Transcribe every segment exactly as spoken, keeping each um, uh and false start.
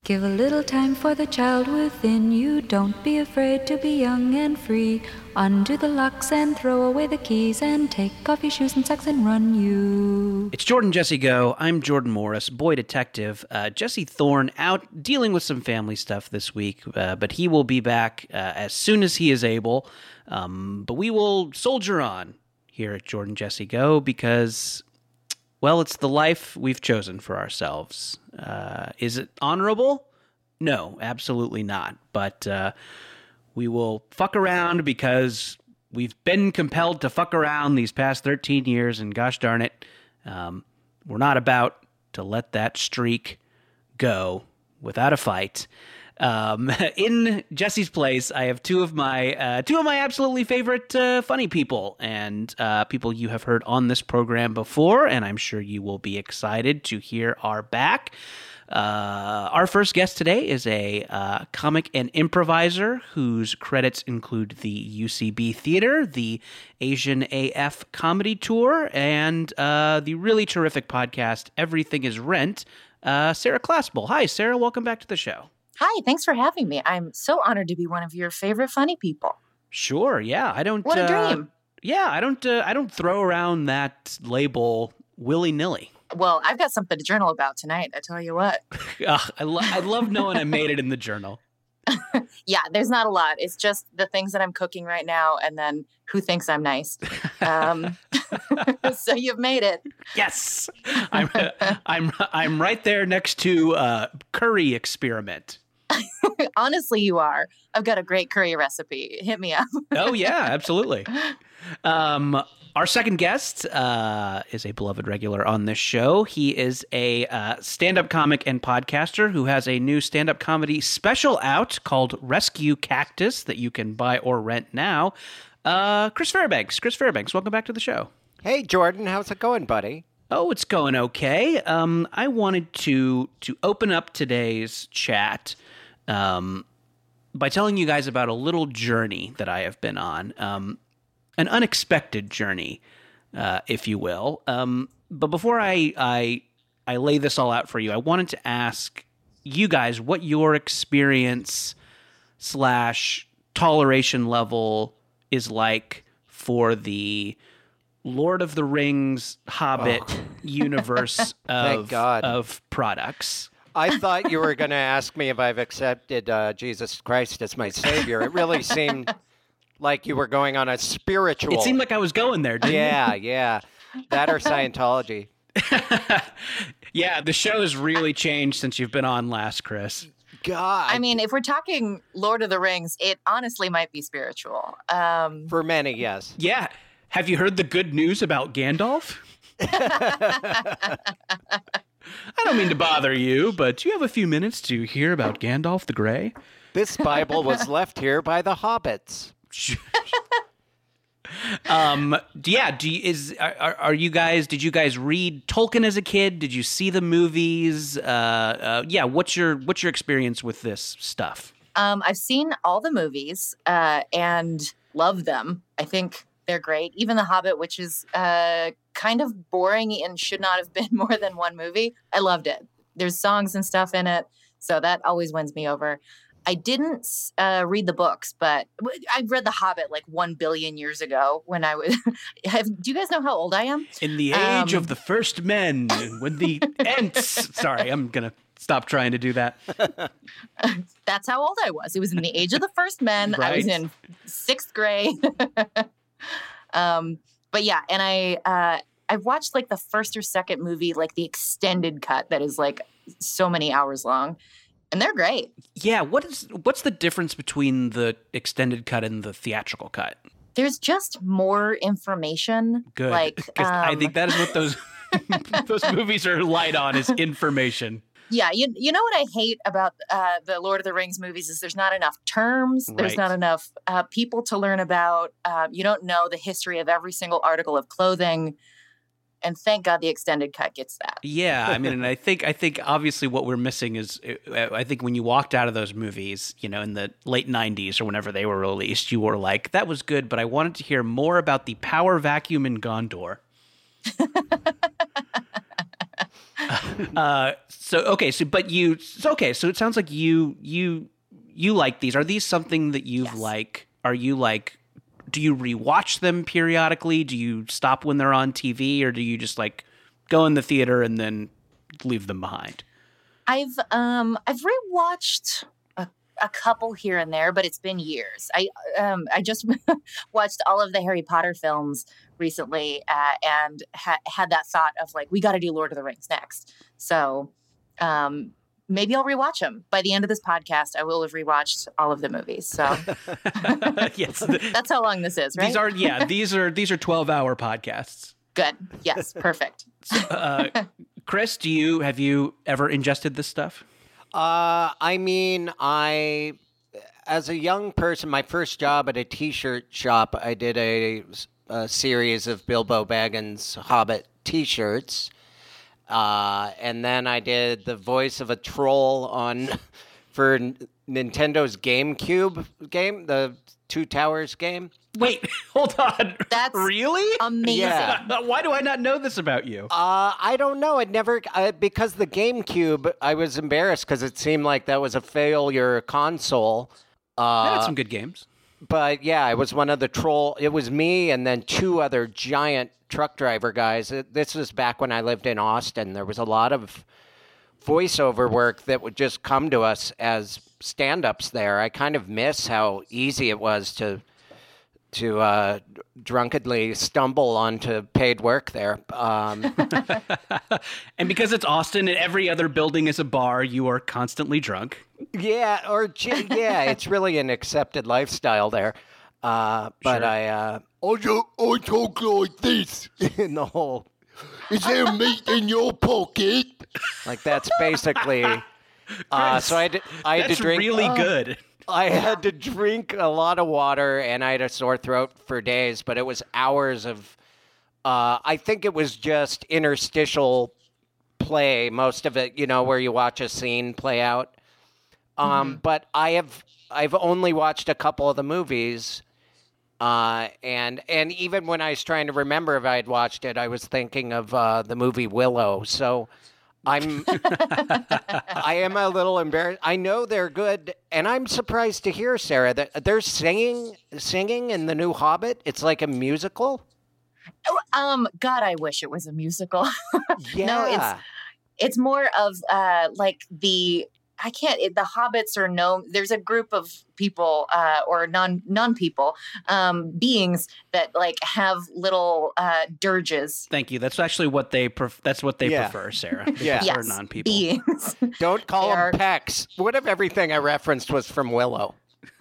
Give a little time for the child within you. Don't be afraid to be young and free. Undo the locks and throw away the keys and take off your shoes and socks and run you. It's Jordan Jesse Go. I'm Jordan Morris, boy detective. Uh, Jesse Thorne out dealing with some family stuff this week, uh, but he will be back uh, as soon as he is able. Um, but we will soldier on here at Jordan Jesse Go because, well, it's the life we've chosen for ourselves. Uh, is it honorable? No, absolutely not. But uh, we will fuck around because we've been compelled to fuck around these past thirteen years, and gosh darn it, um, we're not about to let that streak go without a fight. Um, in Jesse's place, I have two of my uh, two of my absolutely favorite uh, funny people, and uh, people you have heard on this program before, and I'm sure you will be excited to hear are back. Uh, our first guest today is a uh, comic and improviser whose credits include the U C B Theater, the Asian A F Comedy Tour, and uh, the really terrific podcast Everything is Rent. Uh, Sarah Claspel. Hi, Sarah. Welcome back to the show. Hi, thanks for having me. I'm so honored to be one of your favorite funny people. Sure, yeah. I don't. What a uh, dream! Yeah, I don't. Uh, I don't throw around that label willy nilly. Well, I've got something to journal about tonight. I tell you what. Ugh, I, lo- I love knowing I made it in the journal. Yeah, there's not a lot. It's just the things that I'm cooking right now, and then who thinks I'm nice. Um, so you've made it. Yes, I'm. I'm. I'm right there next to uh, Curry Experiment. Honestly, you are. I've got a great curry recipe. Hit me up. Oh, yeah, absolutely. Um, our second guest uh, is a beloved regular on this show. He is a uh, stand-up comic and podcaster who has a new stand-up comedy special out called Rescue Cactus that you can buy or rent now. Uh, Chris Fairbanks. Chris Fairbanks, welcome back to the show. Hey, Jordan. How's it going, buddy? Oh, it's going okay. Um, I wanted to to open up today's chat um, by telling you guys about a little journey that I have been on, um, an unexpected journey, uh, if you will. Um, but before I, I I lay this all out for you, I wanted to ask you guys what your experience slash toleration level is like for the Lord of the Rings Hobbit oh. universe of, of products. I thought you were going to ask me if I've accepted uh, Jesus Christ as my Savior. It really seemed like you were going on a spiritual... It seemed like I was going there, didn't yeah, it? Yeah, yeah. That or Scientology. Yeah, the show has really changed since you've been on last, Chris. God. I mean, if we're talking Lord of the Rings, it honestly might be spiritual. Um, For many, yes. Yeah. Have you heard the good news about Gandalf? I don't mean to bother you, but do you have a few minutes to hear about Gandalf the Grey? This Bible was left here by the hobbits. um, yeah. Do you, is are, are you guys? Did you guys read Tolkien as a kid? Did you see the movies? Uh, uh, yeah. What's your what's your experience with this stuff? Um, I've seen all the movies uh, and love them. I think they're great. Even The Hobbit, which is uh, kind of boring and should not have been more than one movie. I loved it. There's songs and stuff in it, so that always wins me over. I didn't uh, read the books, but I read The Hobbit like one billion years ago when I was... have, do you guys know how old I am? In the age um, of the first men, when the Ents... Sorry, I'm going to stop trying to do that. That's how old I was. It was in the age of the first men. Right. I was in sixth grade. um, but yeah, and I uh, I've watched like the first or second movie, like the extended cut that is like so many hours long, and they're great. Yeah, what is what's the difference between the extended cut and the theatrical cut? There's just more information. Good, like because um, I think that is what those those movies are light on is information. Yeah, you you know what I hate about uh, the Lord of the Rings movies is there's not enough terms. There's Right. not enough uh, people to learn about. Uh, you don't know the history of every single article of clothing. And thank God the extended cut gets that. Yeah, I mean, and I think I think obviously what we're missing is I think when you walked out of those movies, you know, in the late nineties or whenever they were released, you were like, that was good, but I wanted to hear more about the power vacuum in Gondor. uh, so okay, so but you so, okay, so it sounds like you you you like these. Are these something that you've Yes. like? Are you like? Do you rewatch them periodically? Do you stop when they're on T V, or do you just like go in the theater and then leave them behind? I've um I've rewatched a, a couple here and there, but it's been years. I um I just watched all of the Harry Potter films recently, uh, and ha- had that thought of like, we got to do Lord of the Rings next. So um maybe I'll rewatch them. By the end of this podcast, I will have rewatched all of the movies. So Yes, that's how long this is, right? these are yeah these are these are twelve hour podcasts. Good. Yes, perfect. Uh, Chris, do you have you ever ingested this stuff? Uh, I mean, I, as a young person, my first job at a T-shirt shop, I did a, a series of Bilbo Baggins Hobbit T-shirts, uh, and then I did the voice of a troll on for N- Nintendo's GameCube game, the Two Towers game. Wait, hold on. That's really Amazing. Yeah. Why do I not know this about you? Uh, I don't know. It never uh, because the GameCube. I was embarrassed because it seemed like that was a failure console. Uh, That had some good games. But yeah, I was one of the troll. It was me and then two other giant truck driver guys. It- This was back when I lived in Austin. There was a lot of voiceover work that would just come to us as stand-ups there. I kind of miss how easy it was to to uh, drunkenly stumble onto paid work there. Um, And because it's Austin and every other building is a bar, you are constantly drunk. yeah, or j- yeah, it's really an accepted lifestyle there. Uh, but Sure. I, uh, I, do- I talk like this in the whole. Is there meat in your pocket? Like that's basically. Uh, so I had, to, I had That's to drink. really good. I had to drink a lot of water, and I had a sore throat for days. But it was hours of. Uh, I think it was just interstitial play, most of it. You know, where you watch a scene play out. Um, But I have I've only watched a couple of the movies. Uh, and and even when I was trying to remember if I had watched it, I was thinking of uh, the movie Willow. So I'm I am a little embarrassed. I know they're good, and I'm surprised to hear, Sarah, that they're singing singing in the new Hobbit. It's like a musical. Oh, um, God, I wish it was a musical. Yeah, No, it's it's more of uh like the I can't it, the hobbits are no there's a group of people uh or non non people um beings that like have little uh dirges. Thank you. That's actually what they pref- that's what they Yeah. prefer, Sarah. They Yeah. prefer Yes, non-people. beings. Don't call They them are- Pecks. What if everything I referenced was from Willow?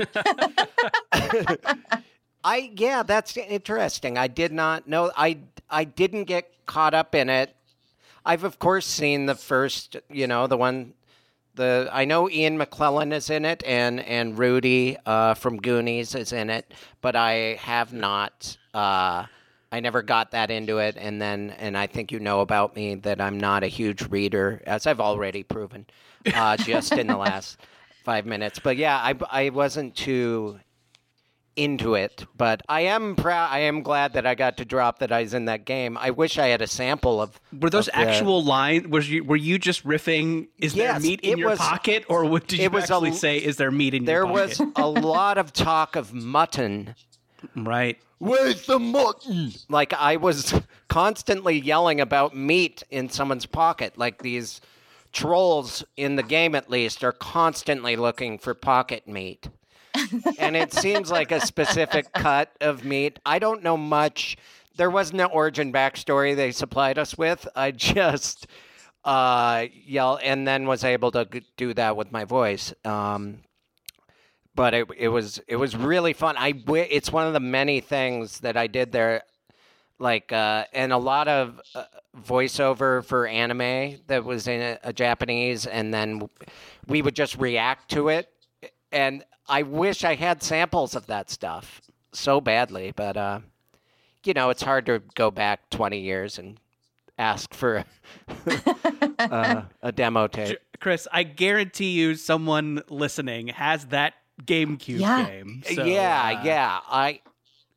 I yeah, that's interesting. I did not know. I I didn't get caught up in it. I've of course seen the first, you know, the one. The I know Ian McClellan is in it, and and Rudy uh, from Goonies is in it, but I have not. Uh, I never got that into it, and then and I think you know about me that I'm not a huge reader, as I've already proven, uh, just in the last five minutes. But yeah, I I wasn't too into it, but I am proud. I am glad that I got to drop that I was in that game. I wish I had a sample of. Were those of the- actual lines? Was you were you just riffing? Is there Yes, meat in it your was- pocket, or what did you it was a- actually say? Is there meat in There your was pocket? a lot of talk of mutton. Right. Where's the mutton? Like I was constantly yelling about meat in someone's pocket. Like these trolls in the game, at least, are constantly looking for pocket meat. And it seems like a specific cut of meat. I don't know much. There was no origin backstory they supplied us with. I just uh, yell and then was able to g- do that with my voice. Um, but it it was it was really fun. I wi- it's one of the many things that I did there, like uh, and a lot of uh, voiceover for anime that was in a, a Japanese, and then we would just react to it. And I wish I had samples of that stuff so badly, but uh, you know, it's hard to go back twenty years and ask for uh, a demo tape. Chris, I guarantee you, someone listening has that GameCube Yeah. game. So, yeah, uh, yeah. I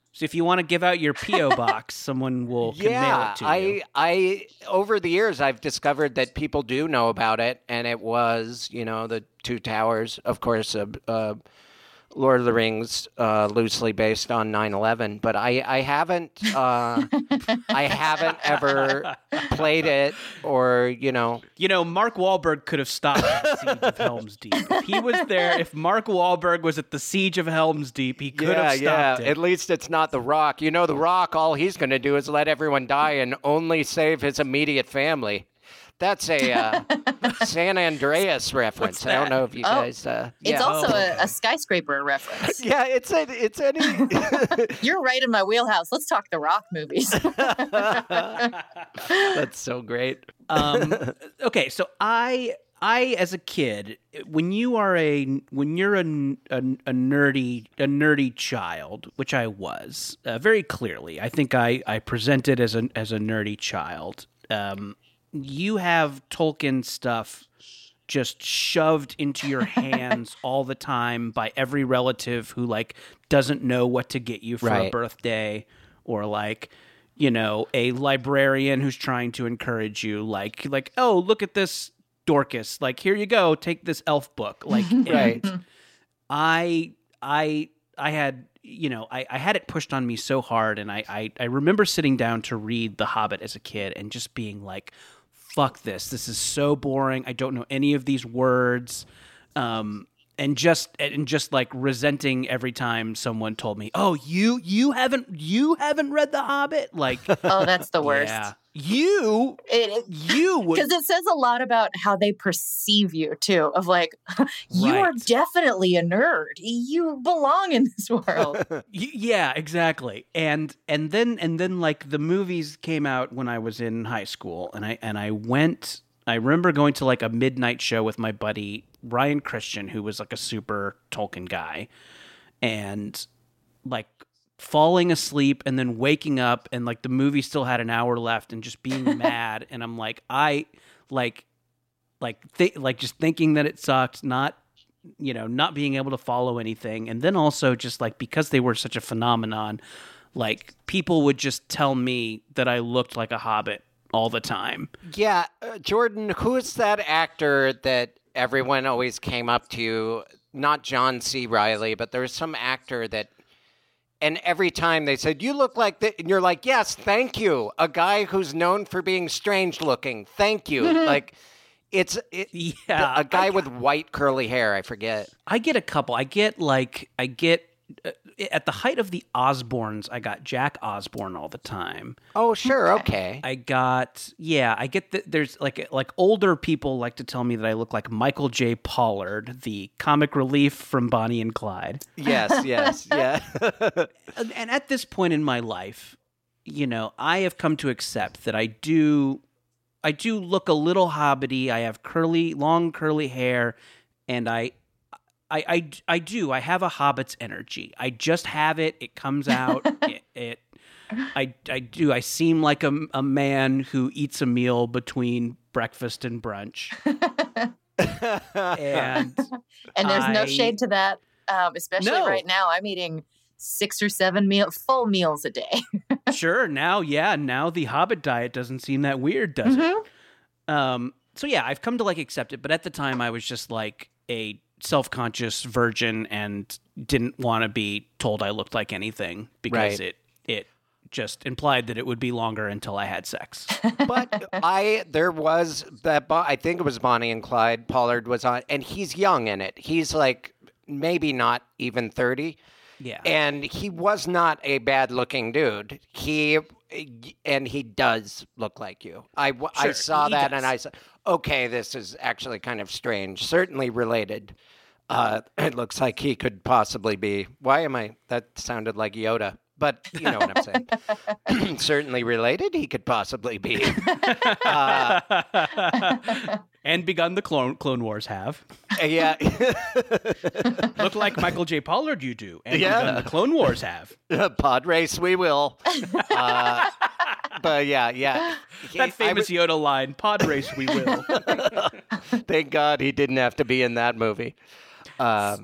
So if you want to give out your P O box, someone will can yeah, mail it to I, you. I, over the years, I've discovered that people do know about it, and it was, you know, the Two Towers, of course, uh, uh, Lord of the Rings, uh, loosely based on nine eleven, but I, I haven't, uh, I haven't ever played it, or you know, You know, Mark Wahlberg could have stopped the siege of Helm's Deep. If he was there, if Mark Wahlberg was at the siege of Helm's Deep, he could yeah, have yeah. stopped it. At least it's not The Rock. You know, The Rock, all he's going to do is let everyone die and only save his immediate family. That's a uh, San Andreas reference. I don't know if you Oh, guys. Uh, It's yeah. also a, a skyscraper reference. Yeah, it's a, it's any. You're right in my wheelhouse. Let's talk the Rock movies. That's so great. um, okay, so I, I as a kid, when you are a when you're a, a, a nerdy a nerdy child, which I was uh, very clearly, I think I, I presented as a as a nerdy child. Um, you have Tolkien stuff just shoved into your hands all the time by every relative who like doesn't know what to get you for a Right. birthday, or like, you know, a librarian who's trying to encourage you, like like oh, look at this Dorcas, like here you go, take this elf book, like Right. and I I I had you know I, I had it pushed on me so hard, and I, I I remember sitting down to read The Hobbit as a kid and just being like, fuck this, this is so boring, I don't know any of these words, um and just and just like resenting every time someone told me, oh, you you haven't you haven't read The Hobbit, like Oh, that's the worst. yeah, you It, you would because it says a lot about how they perceive you too, of like, you are Right. definitely a nerd, you belong in this world. Y- yeah, exactly. And and then and then like the movies came out when I was in high school, and I and I went I remember going to like a midnight show with my buddy Ryan Christian, who was like a super Tolkien guy, and like falling asleep and then waking up, and like the movie still had an hour left, and just being mad, and I'm like I like like th- like just thinking that it sucked, not you know, not being able to follow anything. And then also just like, because they were such a phenomenon, like people would just tell me that I looked like a hobbit all the time. Yeah, uh, Jordan, who is that actor that everyone always came up to? Not John C. Reilly, but there was some actor that, and every time they said, you look like that, and you're like, yes, thank you. A guy who's known for being strange looking. Thank you. Like, it's it, Yeah. a guy I, with white curly hair. I forget. I get a couple. I get like, I get, uh, at the height of the Osbournes, I got Jack Osborne all the time. Oh, sure. Okay. I got, yeah, I get that there's like, like older people like to tell me that I look like Michael J. Pollard, the comic relief from Bonnie and Clyde. Yes, yes, yeah. And and at this point in my life, you know, I have come to accept that I do, I do look a little hobbity. I have curly, long curly hair, and I, I, I, I do. I have a hobbit's energy. I just have it. It comes out. it, it, I, I do. I seem like a, a man who eats a meal between breakfast and brunch. and And there's no I- shade to that, um, especially No. right now. I'm eating six or seven meal full meals a day. Sure. Now, yeah, now the Hobbit diet doesn't seem that weird, does it? Um, so yeah, I've come to like accept it, but at the time I was just like a self-conscious virgin and didn't want to be told I looked like anything because Right. it it just implied that it would be longer until I had sex. But I, there was that, Bo- I think it was Bonnie and Clyde Pollard was on, and he's young in it. He's like maybe not even thirty. Yeah. And he was not a bad looking dude. He, and he does look like you. I, w- I Sure, saw he that does. and I said, okay, this is actually kind of strange. Certainly related. Uh, it looks like he could possibly be. Why am I? That sounded like Yoda. But you know what I'm saying. Certainly related. He could possibly be. Uh, And begun the Clone Clone Wars have. yeah. Look like Michael J. Pollard you do. And Yeah. begun the Clone Wars have. Pod race, we will. Uh, but yeah, yeah. That I famous Yoda line, pod race we will. Thank God he didn't have to be in that movie. Um,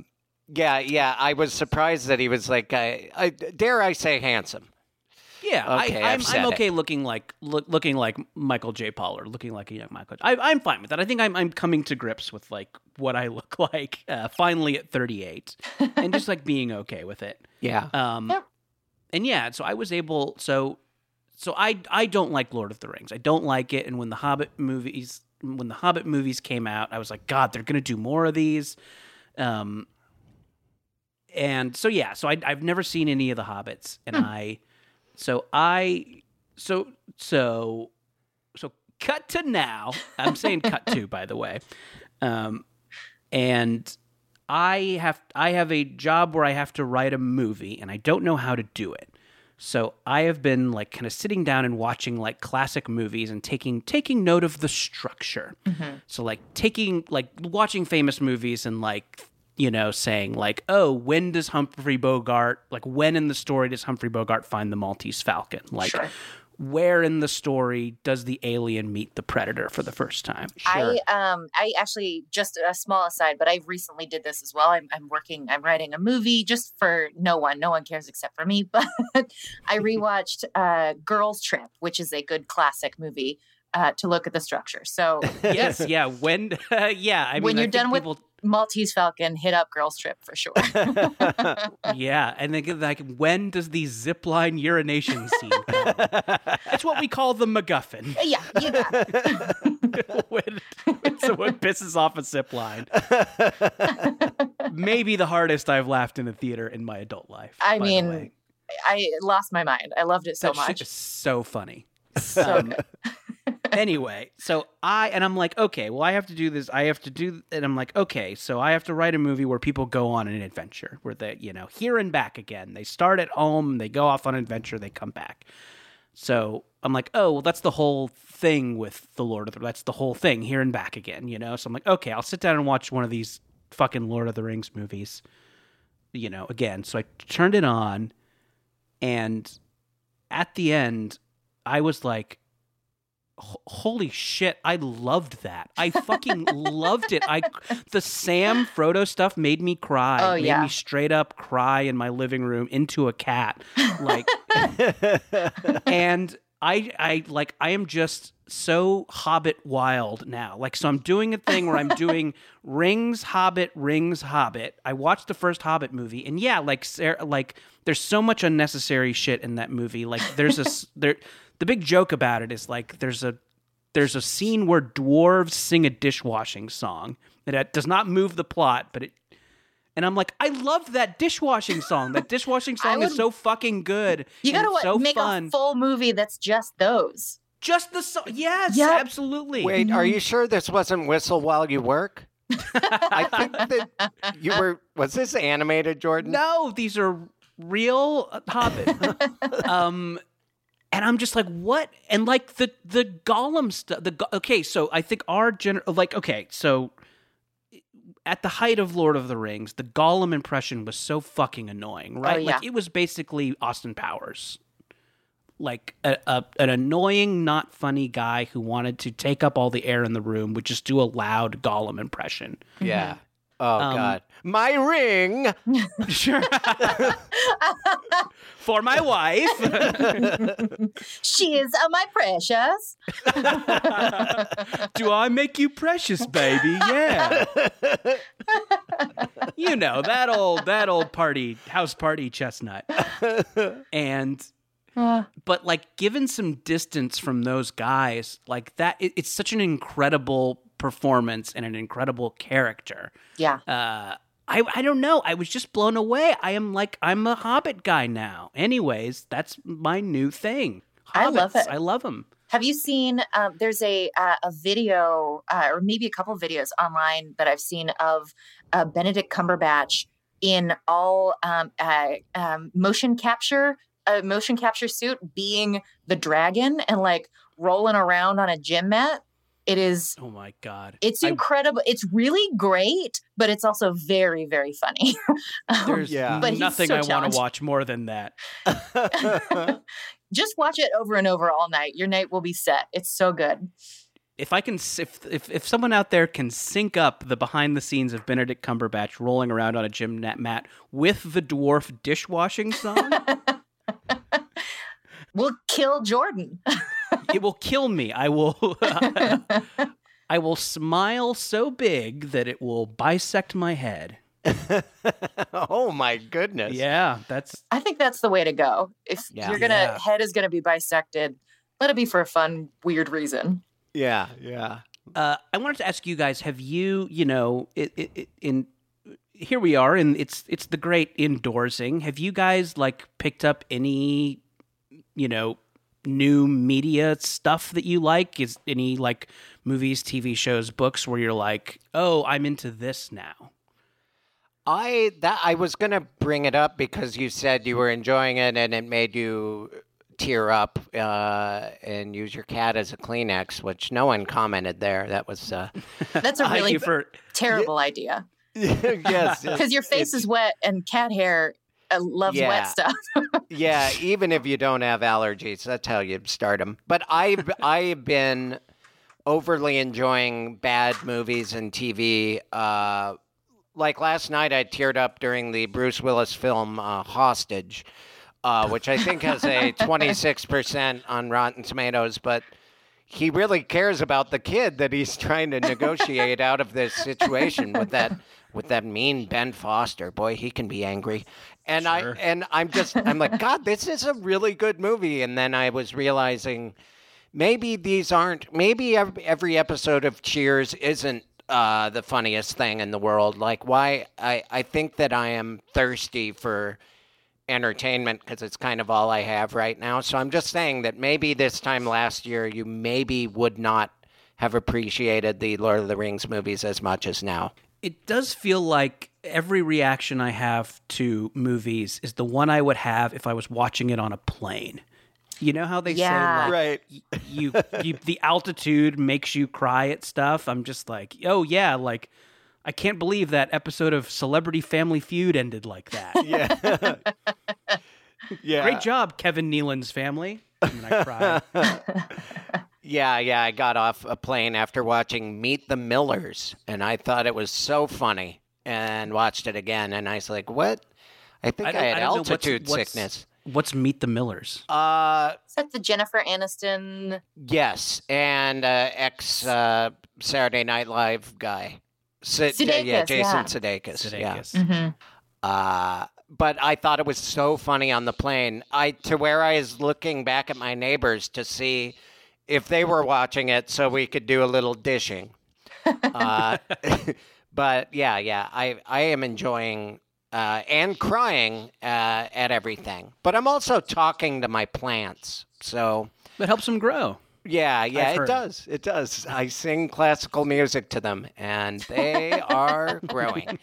Yeah, yeah. I was surprised that he was like, I, I dare I say, handsome. Yeah, Okay, I, I've I'm, said I'm okay it. looking like look, looking like Michael J. Paul or looking like a young Michael. I, I'm fine with that. I think I'm I'm coming to grips with like what I look like uh, finally at thirty-eight, and just like being okay with it. Yeah. Um, Yep. and yeah, so I was able. So, so I I don't like Lord of the Rings. I don't like it. And when the Hobbit movies when the Hobbit movies came out, I was like, God, they're gonna do more of these. Um, and so yeah, so I, I've never seen any of the Hobbits, and Hmm. I. So I, so, so, so cut to now. I'm saying cut to, by the way. Um, and I have, I have a job where I have to write a movie and I don't know how to do it. So I have been like kind of sitting down and watching like classic movies and taking, taking note of the structure. Mm-hmm. So like taking, like watching famous movies and like, you know, saying like, oh, when does Humphrey Bogart, like when in the story does Humphrey Bogart find the Maltese Falcon? Like Sure. where in the story does the alien meet the predator for the first time? Sure. I um I actually, just a small aside, but I recently did this as well. I'm I'm working, I'm writing a movie just for no one. No one cares except for me. But I rewatched uh Girls Trip, which is a good classic movie, uh, to look at the structure. So Yes, yeah. When, uh, yeah. I mean, When I you're think done with- people, Maltese Falcon, hit up Girls Trip for sure. yeah, and then like, when does the zipline urination scene come? It's what we call the MacGuffin. Yeah, you got it. when, when someone pisses off a zipline. Maybe the hardest I've laughed in a theater in my adult life. I by the mean, way. I lost my mind. I loved it so That shit much. is so funny. So Um, anyway, so I and I'm like, okay, well, I have to do this. I have to do, and I'm like, okay, so I have to write a movie where people go on an adventure, where they, you know, here and back again. They start at home, they go off on an adventure, they come back. So I'm like, oh, well, that's the whole thing with the Lord of the. That's the whole thing, here and back again, you know. So I'm like, okay, I'll sit down and watch one of these fucking Lord of the Rings movies, you know, again. So I turned it on, and at the end, I was like, holy shit, I loved that. I fucking loved it. I the Sam Frodo stuff made me cry. Oh, made yeah. me straight up cry in my living room into a cat. Like and I I like I am just so Hobbit wild now. Like, so I'm doing a thing where I'm doing Rings, Hobbit, Rings, Hobbit. I watched the first Hobbit movie, and yeah, like Sarah, like there's so much unnecessary shit in that movie. Like there's a s- there the big joke about it is like there's a there's a scene where dwarves sing a dishwashing song that does not move the plot, but it and I'm like, I love that dishwashing song. That dishwashing song would- is so fucking good. you and gotta it's what, so make fun. a full movie that's just those. Just the song. Yes, Yep. absolutely. Wait, are you sure this wasn't Whistle While You Work? I think that you were. Was this animated, Jordan? No, these are real uh, Hobbit. um, and I'm just like, what? And like the the Gollum stuff. The Go- okay, so I think our gener like okay, so at the height of Lord of the Rings, the Gollum impression was so fucking annoying, right? Oh, yeah. Like it was basically Austin Powers. Like a, a an annoying, not funny guy who wanted to take up all the air in the room would just do a loud Gollum impression. Yeah. Oh Um, God. My ring. Sure. For my wife. She is uh, my precious. Do I make you precious, baby? Yeah. You know, that old that old party house party chestnut. And Uh, but like given some distance from those guys, like that it, it's such an incredible performance and an incredible character. yeah. Uh I, I don't know. I was just blown away. I am like, I'm a Hobbit guy now. Anyways, that's my new thing. I love Hobbits. it. I love them. Have you seen? Um, there's a uh, a video, uh, or maybe a couple of videos online that I've seen of uh, Benedict Cumberbatch in all um, uh, um, motion capture, a motion capture suit, being the dragon and like rolling around on a gym mat. It is. Oh my God. It's I- incredible. It's really great, but it's also very, very funny. Um, There's Yeah. But he's nothing so I want talented. to watch more than that. Just watch it over and over all night. Your night will be set. It's so good. if I can, if, if if someone out there can sync up the behind the scenes of Benedict Cumberbatch rolling around on a gym mat with the dwarf dishwashing song, we'll kill Jordan. it will kill me. I will. I will smile so big that it will bisect my head. Oh my goodness! Yeah, that's. I think that's the way to go. If Yeah. you're gonna Yeah. head is gonna be bisected, let it be for a fun, weird reason. Yeah, yeah. Uh, I wanted to ask you guys: have you, you know, it, it, it, in here we are, and it's it's the great endorsing. Have you guys like picked up any, you know, new media stuff that you like? Is any like movies, T V shows, books where you're like, oh, I'm into this now? I that I was gonna bring it up because you said you were enjoying it and it made you tear up uh, and use your cat as a Kleenex, which no one commented there. That was uh, That's a Thank really you for terrible idea yes, because your face is wet and cat hair uh, loves Yeah. wet stuff. yeah. Even if you don't have allergies, that's how you start them. But I've I've been overly enjoying bad movies and T V. Uh, like last night, I teared up during the Bruce Willis film uh, Hostage. Uh, which I think has a twenty-six percent on Rotten Tomatoes, but he really cares about the kid that he's trying to negotiate out of this situation with that with that mean Ben Foster. Boy, he can be angry. And Sure. I and I'm just I'm like, God, this is a really good movie. And then I was realizing maybe these aren't maybe ev- every episode of Cheers isn't uh, the funniest thing in the world. Like why I, I think that I am thirsty for entertainment because it's kind of all I have right now. So I'm just saying that maybe this time last year you maybe would not have appreciated the Lord of the Rings movies as much as now. It does feel like every reaction I have to movies is the one I would have if I was watching it on a plane. You know how they Yeah. say, like, Right. y- you, you, the altitude makes you cry at stuff. I'm just like, oh yeah, like I can't believe that episode of Celebrity Family Feud ended like that. Yeah. yeah. Great job, Kevin Nealon's family. And then I cried. Yeah, yeah. I got off a plane after watching Meet the Millers, and I thought it was so funny, and watched it again, and I was like, "What?" I think I, don't- had don't know what's- altitude what's- sickness. What's Meet the Millers? Uh, Is that the Jennifer Aniston? yes, and uh, ex uh, Saturday Night Live guy, Sid- Sudeikis, yeah, Jason yeah. Sudeikis. Yeah. Sudeikis. Mm-hmm. Uh, but I thought it was so funny on the plane. I to where I was looking back at my neighbors to see if they were watching it, so we could do a little dishing. Uh, but yeah, yeah, I I am enjoying uh, and crying uh, at everything. But I'm also talking to my plants. So That helps them grow. yeah, yeah, I've it heard. does. It does. I sing classical music to them, and they are growing.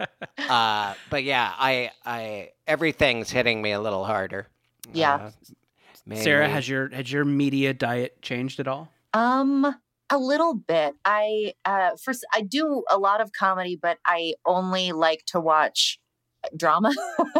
Uh, but yeah, I, I, everything's hitting me a little harder. Yeah. Uh, Sarah, mainly- has your has your media diet changed at all? Um, a little bit. I uh, first I do a lot of comedy, but I only like to watch drama.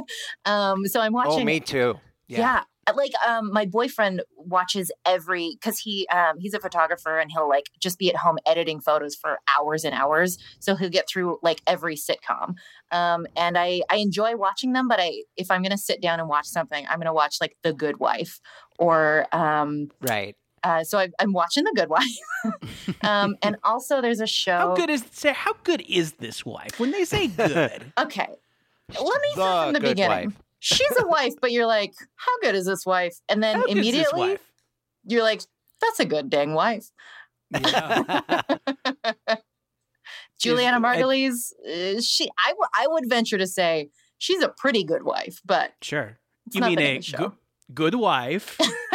um, so I'm watching. Oh, me too. Yeah. Yeah. Like um my boyfriend watches every cuz he um he's a photographer and he'll like just be at home editing photos for hours and hours, so he'll get through like every sitcom. Um and I I enjoy watching them, but I if I'm going to sit down and watch something, I'm going to watch like The Good Wife or um Right. uh so I, I'm watching The Good Wife. um and also there's a show. How good is Sarah, how good is this wife? When they say good, Okay. Let me The start from the Good beginning. Wife. She's a wife, but you're like, how good is this wife? And then how good is this immediately wife? you're like, that's a good dang wife. Yeah. Juliana Is- Margulies, uh, she, I, w- I would venture to say she's a pretty good wife, but Sure. it's You nothing mean in a the show. good, good wife?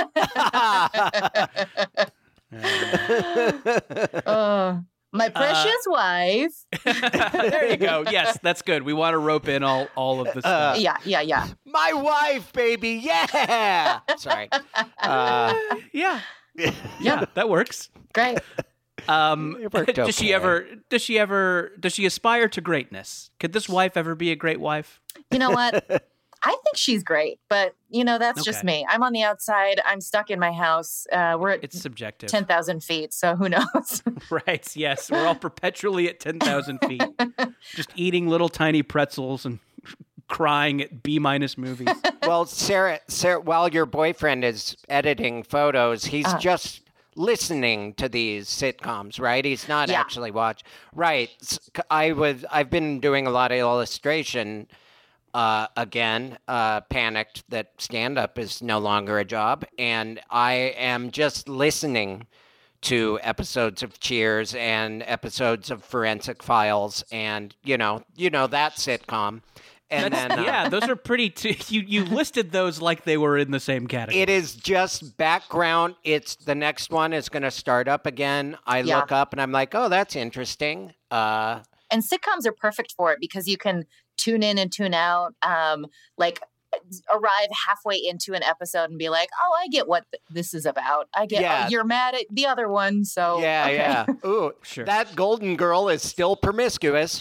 uh, my precious wife. There you go. Yes, that's good. We want to rope in all all of this Uh, stuff. Yeah, yeah, yeah. My wife, baby. Yeah. Sorry. Uh, yeah. Yeah, that works. Great. Um, It worked does she okay. ever? Does she ever? Does she aspire to greatness? Could this wife ever be a great wife? You know what? I think she's great, but you know, that's just Okay. me. I'm on the outside. I'm stuck in my house. Uh, we're at It's subjective. ten thousand feet, so who knows? Right, yes. We're all perpetually at ten thousand feet, just eating little tiny pretzels and crying at B-minus movies. Well, Sarah, Sarah, while your boyfriend is editing photos, he's Uh. just listening to these sitcoms, right? He's not Yeah. actually watch. Right. S- I was. I've been doing a lot of illustration. Uh, again, uh, panicked that stand-up is no longer a job, and I am just listening to episodes of Cheers and episodes of Forensic Files, and you know, you know that sitcom. And That's- then, uh, yeah, those are pretty. T- you you listed those like they were in the same category. it is just background. It's the next one is going to start up again. I Yeah. look up and I'm like, oh, that's interesting. Uh, And sitcoms are perfect for it because you can tune in and tune out. Um, like arrive halfway into an episode and be like, "Oh, I get what th- this is about. I get Yeah. oh, you're mad at the other one." So yeah, okay. yeah. Ooh, Sure. that Golden Girl is still promiscuous.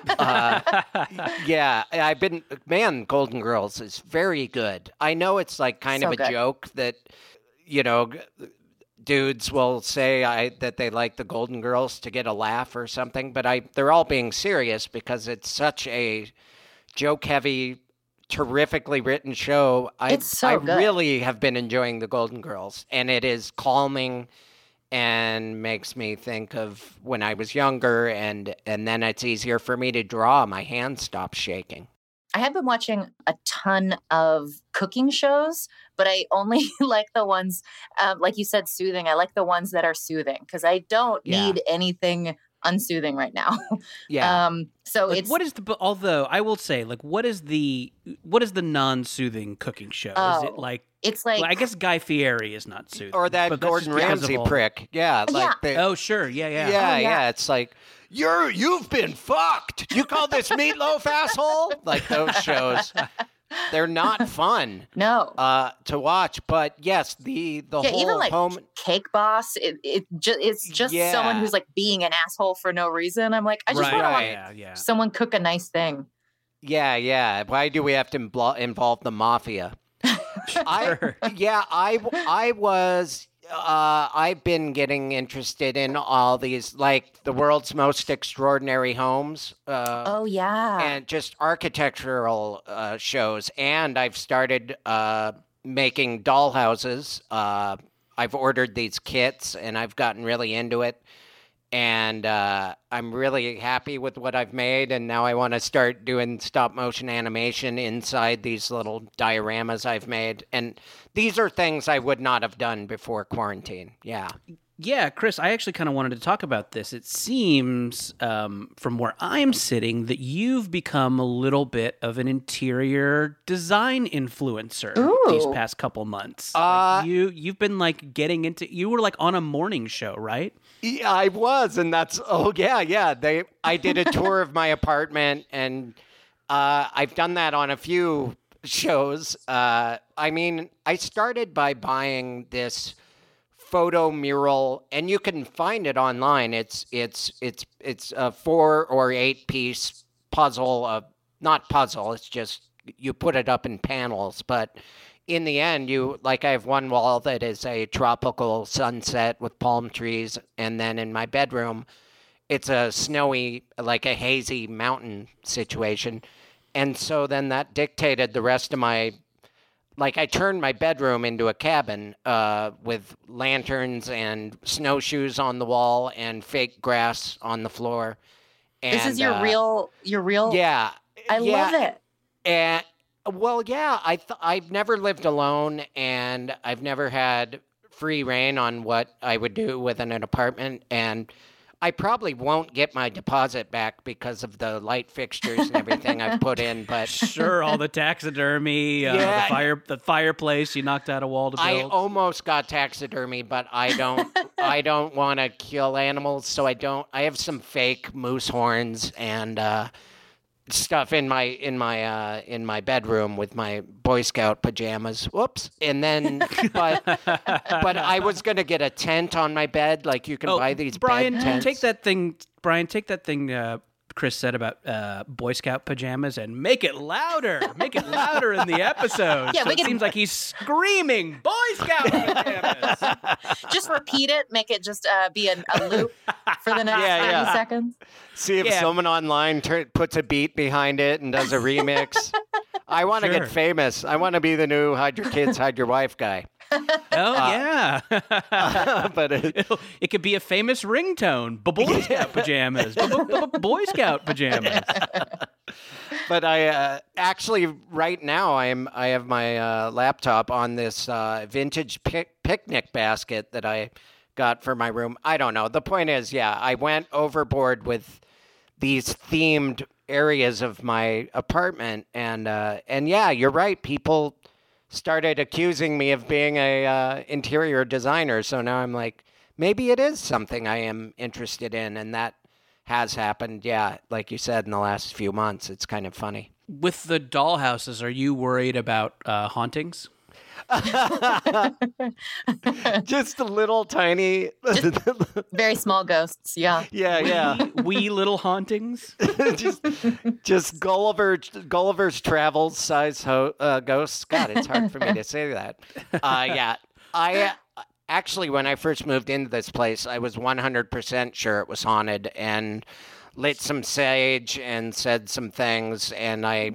uh, yeah, I've been man. Golden Girls is very good. I know it's like kind So of a good. joke that you know. g- Dudes will say I, that they like the Golden Girls to get a laugh or something, but I they're all being serious because it's such a joke-heavy, terrifically written show. I, It's so I good. really have been enjoying the Golden Girls, and it is calming and makes me think of when I was younger, and and then it's easier for me to draw. My hand stops shaking. I have been watching a ton of cooking shows, but I only like the ones, um, like you said, soothing. I like the ones that are soothing because I don't Yeah. need anything unsoothing right now. Yeah. Um, so Like, it's what is the? but Although I will say, like, what is the what is the non-soothing cooking show? Is Oh, it like? it's like well, I guess Guy Fieri is not soothing, Or that but that's Gordon just because of Ramsay all- prick. Yeah. Like Yeah. the, Oh, sure, yeah, yeah. Yeah, Oh, yeah, yeah. It's like you're you've been fucked. You call this meatloaf, asshole? Like those shows, they're not fun no. uh, to watch. But yes, the the Yeah, whole even like home. Cake Boss, it, it ju- it's just someone Yeah. who's like being an asshole for no reason. I'm like, I just right, want to right. yeah, yeah. watch someone cook a nice thing. Yeah, yeah. Why do we have to imblo- involve the mafia? I Sure. yeah, I I was. Uh, I've been getting interested in all these, like the world's most extraordinary homes. Uh, Oh yeah. and just architectural uh, shows. And I've started uh, making dollhouses. Uh, I've ordered these kits, and I've gotten really into it. And uh, I'm really happy with what I've made. And now I want to start doing stop motion animation inside these little dioramas I've made. And these are things I would not have done before quarantine. Yeah. Yeah, Chris, I actually kind of wanted to talk about this. It seems, um, from where I'm sitting, that you've become a little bit of an interior design influencer these Ooh. past couple months. Uh, Like, you you've been like getting into. You were like on a morning show, right? Yeah, I was, and that's oh yeah, yeah. They I did a tour of my apartment, and uh, I've done that on a few shows. Uh, I mean, I started by buying this photo mural, and you can find it online. It's it's it's it's a four or eight piece puzzle. Uh, not puzzle. It's just you put it up in panels, but in the end, you like I have one wall that is a tropical sunset with palm trees, and then in my bedroom, it's a snowy, like a hazy mountain situation. And so then that dictated the rest of my, like I turned my bedroom into a cabin uh, with lanterns and snowshoes on the wall and fake grass on the floor. And, this is your uh, real, your real. Yeah. I yeah, love it. And well, yeah, I th- I've never lived alone, and I've never had free reign on what I would do within an apartment, and I probably won't get my deposit back because of the light fixtures and everything I've put in. But Sure, all the taxidermy, uh, Yeah. the fire, the fireplace you knocked out a wall to build. I almost got taxidermy, but I don't. I don't want to kill animals, so I don't. I have some fake moose horns and. Uh, stuff in my in my uh in my bedroom with my Boy Scout pajamas. Whoops. And then but but I was gonna get a tent on my bed, like you can oh, buy these Brian, bed tents. take that thing. Brian, take that thing. Uh, Chris said about uh, Boy Scout pajamas and make it louder, make it louder in the episode. Yeah, so we it can- seems like he's screaming Boy Scout pajamas. Just repeat it. Make it just uh, be a, a loop for the next Yeah, thirty yeah. seconds. See if Yeah. someone online tur puts a beat behind it and does a remix. I want to Sure. get famous. I want to be the new hide your kids, hide your wife guy. Oh yeah, but it, It'll- it could be a famous ringtone. Boy Scout pajamas. Boy Scout pajamas. but I uh, actually right now I'm I have my uh, laptop on this uh, vintage pic- picnic basket that I got for my room. I don't know. The point is, yeah, I went overboard with these themed areas of my apartment, and uh, and yeah, you're right. People started accusing me of being a uh, interior designer, so now I'm like, maybe it is something I am interested in, and that has happened. Yeah, like you said, in the last few months, it's kind of funny. With the dollhouses, are you worried about uh, hauntings? Just a little tiny. Very small ghosts. Yeah. yeah, yeah. Wee little hauntings? just, just Gulliver, Gulliver's Travels size ho- uh, ghosts. God, it's hard for me to say that. Uh, yeah, I uh, actually, when I first moved into this place, I was one hundred percent sure it was haunted, and lit some sage and said some things, and I,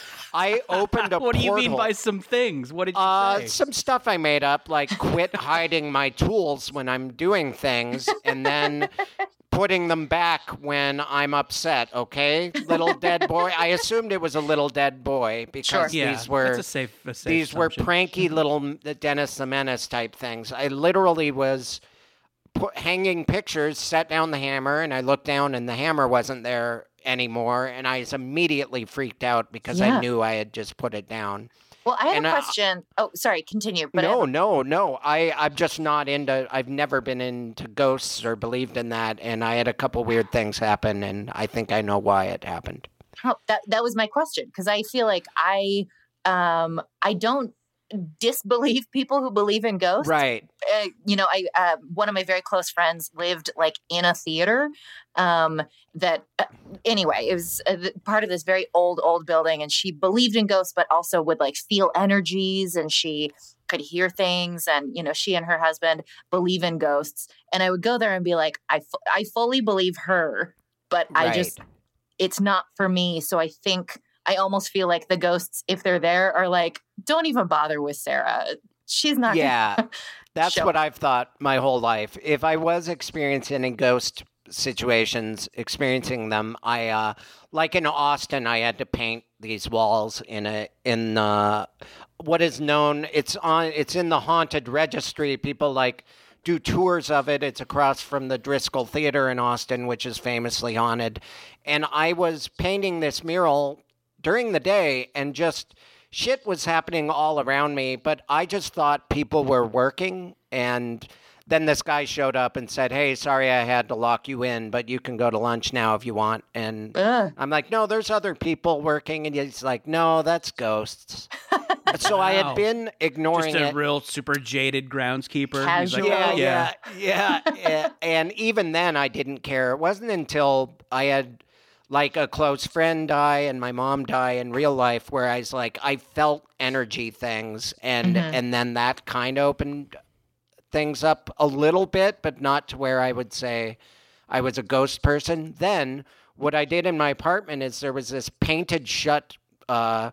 I opened a. What do you mean portal. by some things? What did you Uh, say? some stuff I made up, like quit hiding my tools when I'm doing things, and then putting them back when I'm upset. Okay, little dead boy. I assumed it was a little dead boy because Sure. Yeah, these were that's a safe, a safe these were assumption. pranky little Dennis the Menace type things. I literally was put, hanging pictures, set down the hammer, and I looked down, and the hammer wasn't there anymore, and I was immediately freaked out because Yeah. I knew I had just put it down. Well, I have And, a uh, question. Oh, sorry. Continue. But I no, have a- no, no. I, I'm just not into, I've never been into ghosts or believed in that. And I had a couple weird things happen, and I think I know why it happened. Oh, that that was my question, because I feel like I um I don't disbelieve people who believe in ghosts. Right. Uh, you know, I uh, one of my very close friends lived like in a theater. Um, that uh, anyway, it was uh, th- part of this very old old building, and she believed in ghosts, but also would like feel energies, and she could hear things, and you know, she and her husband believe in ghosts. And I would go there and be like, I fu- I fully believe her, but I Right. just it's not for me. So I think I almost feel like the ghosts, if they're there, are like, don't even bother with Sarah. She's not. Yeah. Gonna That's show what up. I've thought my whole life. If I was experiencing any ghost situations, experiencing them, I, uh, like in Austin, I had to paint these walls in a, in, uh, what is known, it's on, it's in the haunted registry. People like, do tours of it. It's across from the Driscoll Theater in Austin, which is famously haunted. And I was painting this mural during the day, and just shit was happening all around me. But I just thought people were working. And then this guy showed up and said, "Hey, sorry I had to lock you in, but you can go to lunch now if you want." And Ugh. I'm like, "No, there's other people working." And he's like, "No, that's ghosts." So I Wow. had been ignoring Just a it. real super jaded groundskeeper. He's like, Casual. "Oh, Yeah, yeah, yeah. yeah. And even then, I didn't care. It wasn't until I had like a close friend die and my mom die in real life where I was like, I felt energy things, and Mhm. and then that kind of opened things up a little bit, but not to where I would say I was a ghost person. Then what I did in my apartment is there was this painted shut uh,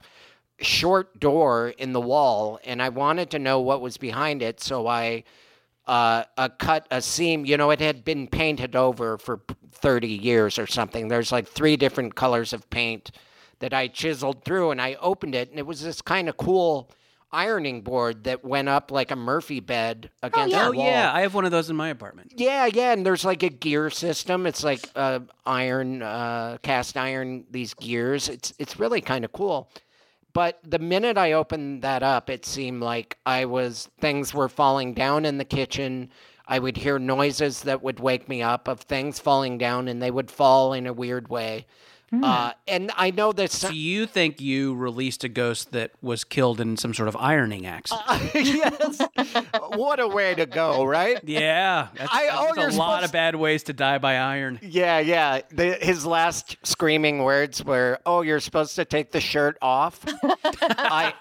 short door in the wall, and I wanted to know what was behind it, so I uh, uh, cut a seam. You know, it had been painted over for thirty years or something. There's like three different colors of paint that I chiseled through, and I opened it, and it was this kind of cool ironing board that went up like a Murphy bed against yeah. Oh, the wall. yeah. I have one of those in my apartment. Yeah, yeah, and there's like a gear system. It's like uh, iron, uh, cast iron, these gears. It's it's really kind of cool. But the minute I opened that up, it seemed like I was, things were falling down in the kitchen. I would hear noises that would wake me up of things falling down, and they would fall in a weird way. Uh, and I know this. So you think you released a ghost that was killed in some sort of ironing accident? Uh, yes. What a way to go, right? Yeah. That's, I- oh, that's you're a lot supposed- of bad ways to die by iron. Yeah, yeah. The, his last screaming words were, "Oh, you're supposed to take the shirt off." I,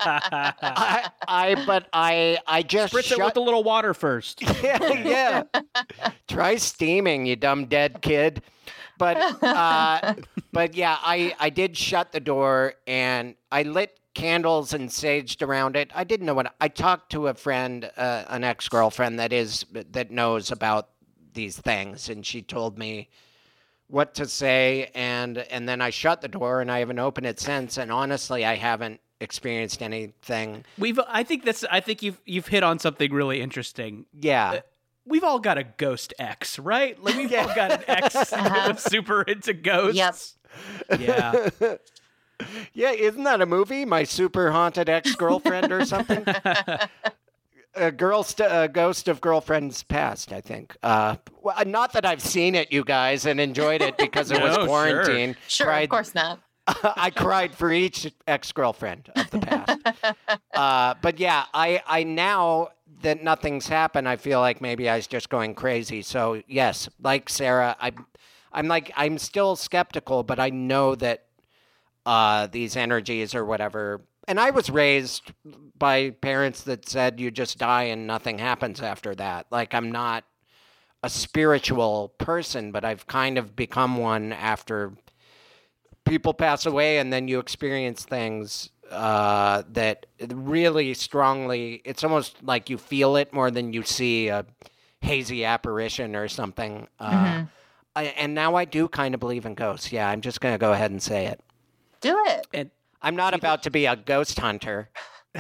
I, I, but I, I just Spritz it shut. with a little water first. yeah, yeah. Try steaming, you dumb dead kid. But, uh, but yeah, I, I did shut the door and I lit candles and saged around it. I didn't know what I talked to a friend, uh, an ex-girlfriend that is that knows about these things, and she told me what to say, and and then I shut the door and I haven't opened it since. And honestly, I haven't experienced anything. We've I think that's I think you've you've hit on something really interesting. Yeah. We've all got a ghost ex, right? Like we've all got an ex that was super into ghosts. Yep. Yeah. Yeah, isn't that a movie? My Super Haunted Ex-Girlfriend or something? A girl, st- a ghost of girlfriends past, I think. Uh, well, not that I've seen it, you guys, and enjoyed it because it was No, quarantine. Sure, Cried- of course not. I cried for each ex-girlfriend of the past. uh, but yeah, I, I now that nothing's happened, I feel like maybe I was just going crazy. So yes, like Sarah, I'm, I'm like I'm still skeptical, but I know that uh, these energies or whatever. And I was raised by parents that said you just die and nothing happens after that. Like I'm not a spiritual person, but I've kind of become one after people pass away, and then you experience things uh, that really strongly, it's almost like you feel it more than you see a hazy apparition or something. Uh, Mm-hmm. I, and now I do kind of believe in ghosts. Yeah, I'm just going to go ahead and say it. Do it. And I'm not about to be a ghost hunter.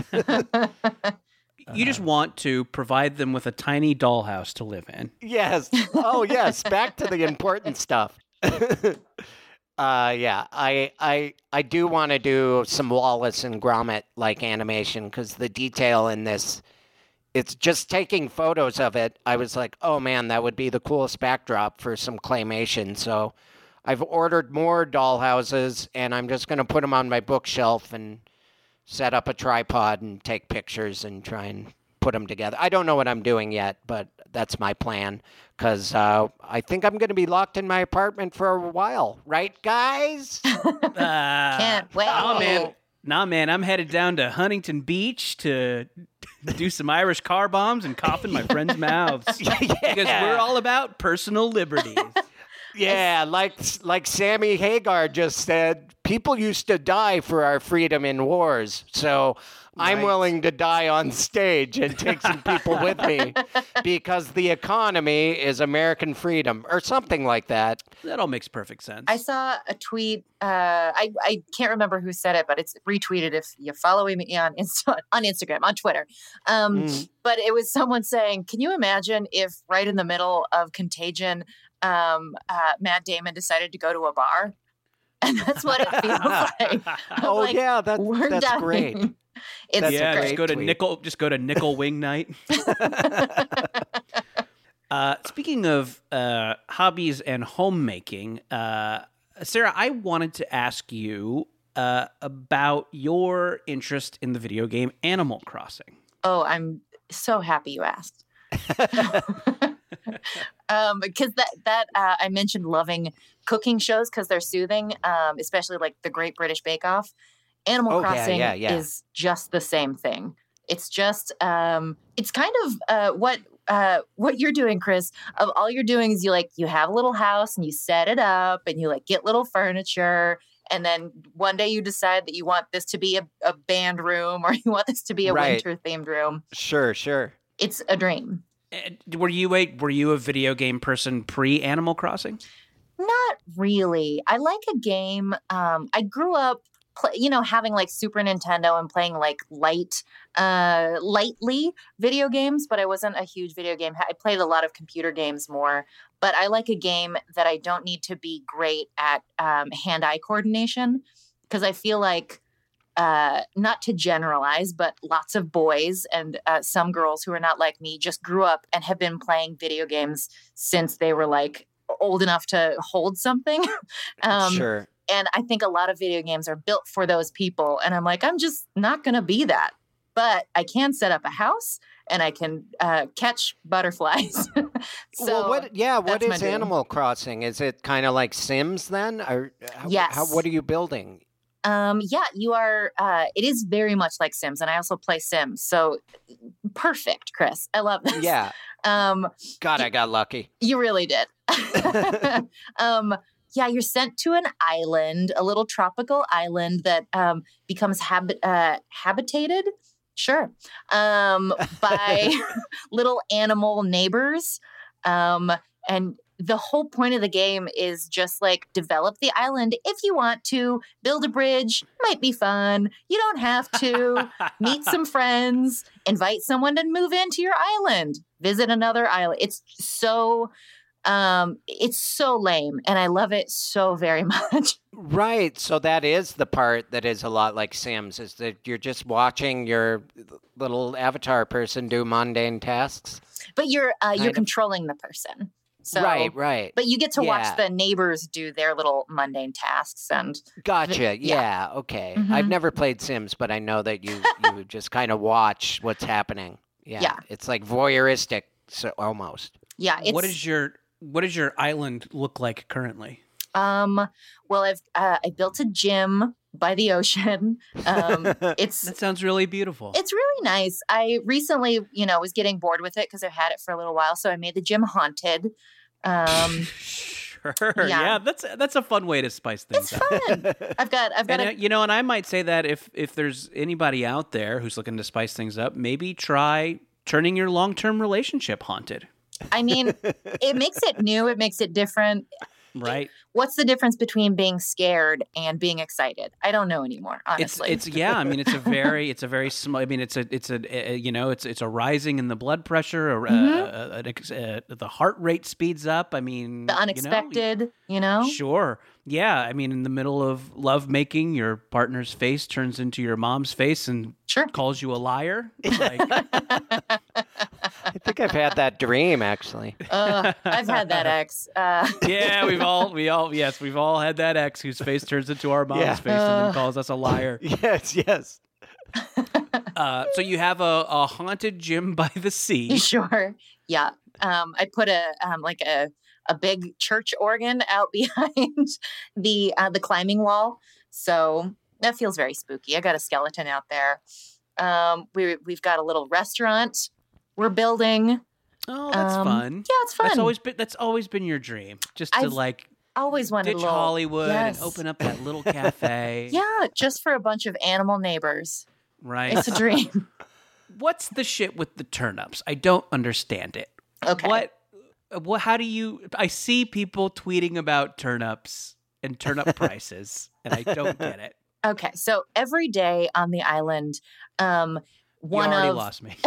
you just want to provide them with a tiny dollhouse to live in. Yes. Oh, yes. Back to the important stuff. Uh, yeah, I I I do want to do some Wallace and Gromit like animation because the detail in this, it's just taking photos of it. I was like, oh man, that would be the coolest backdrop for some claymation. So I've ordered more dollhouses, and I'm just gonna put them on my bookshelf and set up a tripod and take pictures and try and put them together. I don't know what I'm doing yet, but that's my plan. Because uh, I think I'm going to be locked in my apartment for a while. Right, guys? Uh, Can't wait. Nah, man. Nah, man. I'm headed down to Huntington Beach to do some Irish car bombs and cough in my friends' mouths. Because we're all about personal liberties. Yeah, like like Sammy Hagar just said, people used to die for our freedom in wars. So I'm Right. willing to die on stage and take some people with me because the economy is American freedom or something like that. That all makes perfect sense. I saw a tweet. Uh, I I can't remember who said it, but it's retweeted if you follow me on Insta, on Instagram, on Twitter. Um, Mm. But it was someone saying, "Can you imagine if right in the middle of Contagion, um, uh, Matt Damon decided to go to a bar?" And that's what it feels like. I'm Oh like, yeah, that's we're that's dying. great. It's That's a yeah, great. just go to tweet. nickel. Just go to Nickel Wing Night. uh, speaking of uh, hobbies and homemaking, uh, Sarah, I wanted to ask you uh, about your interest in the video game Animal Crossing. Oh, I'm so happy you asked. um, because that that uh, I mentioned loving cooking shows because they're soothing, um, especially like the Great British Bake Off. Animal Oh, yeah, Crossing yeah, yeah. is just the same thing. It's just um, it's kind of uh, what uh, what you're doing, Chris. Of all you're doing is you like you have a little house and you set it up and you like get little furniture. And then one day you decide that you want this to be a, a band room or you want this to be a Right. winter themed room. Sure, sure. It's a dream. And were you a were you a video game person pre Animal Crossing? Not really. I like a game. Um, I grew up, play, you know, having like Super Nintendo and playing like light, uh, lightly video games, but I wasn't a huge video game. I played a lot of computer games more. But I like a game that I don't need to be great at um, hand-eye coordination because I feel like, uh, not to generalize, but lots of boys and uh, some girls who are not like me just grew up and have been playing video games since they were like old enough to hold something. um, Sure. And I think a lot of video games are built for those people. And I'm like, I'm just not going to be that. But I can set up a house and I can uh, catch butterflies. so well, what? Yeah, what that's is my dream. Animal Crossing? Is it kind of like Sims then? Or how, Yes. How, what are you building? Um, yeah, you are. Uh, it is very much like Sims, and I also play Sims. So perfect, Chris. I love this. Yeah. Um, God, I got lucky. you really did. um, yeah, you're sent to an island, a little tropical island that um, becomes habit uh, habitated. Sure. Um, by little animal neighbors. Um, and the whole point of the game is just like develop the island if you want to. Build a bridge, might be fun. You don't have to. Meet some friends, invite someone to move into your island, visit another island. It's so um it's so lame and I love it so very much. Right. So that is the part that is a lot like Sims, is that you're just watching your little avatar person do mundane tasks. But you're uh, you're Kind of. controlling the person. So, right, right. But you get to Yeah. watch the neighbors do their little mundane tasks. And Gotcha. yeah. Yeah. Okay. Mhm. I've never played Sims, but I know that you you just kind of watch what's happening. Yeah. Yeah. It's like voyeuristic, so almost. yeah, it's what is your what does your island look like currently? um. Well, I've uh, I built a gym by the ocean. Um, it's That sounds really beautiful. it's really nice. I recently, you know, was getting bored with it because I've had it for a little while, so I made the gym haunted. Um, Sure. Yeah. Yeah. that's that's a fun way to spice things it's up. fun. I've got I've got And a uh, you know, and I might say that if if there's anybody out there who's looking to spice things up, maybe try turning your long-term relationship haunted. I mean, it makes it new. It makes it different. Right? What's the difference between being scared and being excited? I don't know anymore, honestly. It's it's yeah. I mean, it's a very it's a very small. I mean, it's a it's a, a you know it's it's a rising in the blood pressure. A, Mhm. a, a, an ex- uh the heart rate speeds up. I mean, the you know, unexpected, you know? Sure. Yeah. I mean, in the middle of love making, your partner's face turns into your mom's face and Sure. calls you a liar. Like, I think I've had that dream actually. Uh, I've had that ex. Uh, yeah, we've all we all yes, we've all had that ex whose face turns into our mom's Yeah. face and Uh. then calls us a liar. Yes, yes. Uh, so you have a, a haunted gym by the sea. sure. Yeah. Um, I put a um, like a a big church organ out behind the uh, the climbing wall, so that feels very spooky. I got a skeleton out there. Um, we we've got a little restaurant we're building. Oh, that's Um, fun. Yeah, it's fun. That's always been that's always been your dream, just to I've like always wanted ditch a little Hollywood yes. and open up that little cafe. Yeah, just for a bunch of animal neighbors. Right. It's a dream. What's the shit with the turnips? I don't understand it. Okay. What? What? How do you? I see people tweeting about turnips and turnip prices, and I don't get it. Okay, so every day on the island, um, one you already of lost me.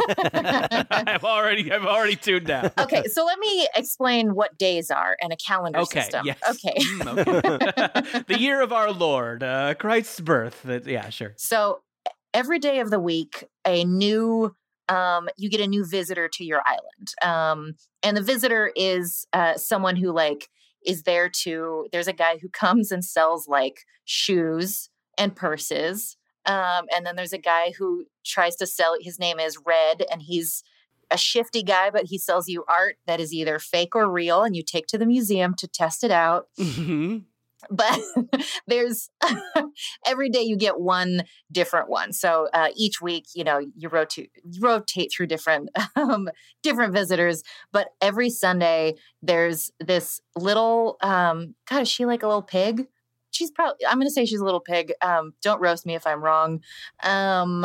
I've already, I've already tuned out. okay, so let me explain what days are and a calendar Okay. system. Yes. Okay. Mm, okay. The year of our Lord, uh, Christ's birth. That- yeah, sure. So every day of the week, a new um, you get a new visitor to your island, um, and the visitor is uh, someone who like is there to. There's a guy who comes and sells like shoes and purses, um, and then there's a guy who tries to sell. His name is Red, and he's a shifty guy, but he sells you art that is either fake or real, and you take to the museum to test it out. Mhm. But there's every day you get one different one. So uh, each week, you know, you rotate you rotate through different um, different visitors. But every Sunday, there's this little. Um, God, is she like a little pig? She's probably. I'm going to say she's a little pig. Um, don't roast me if I'm wrong. Um,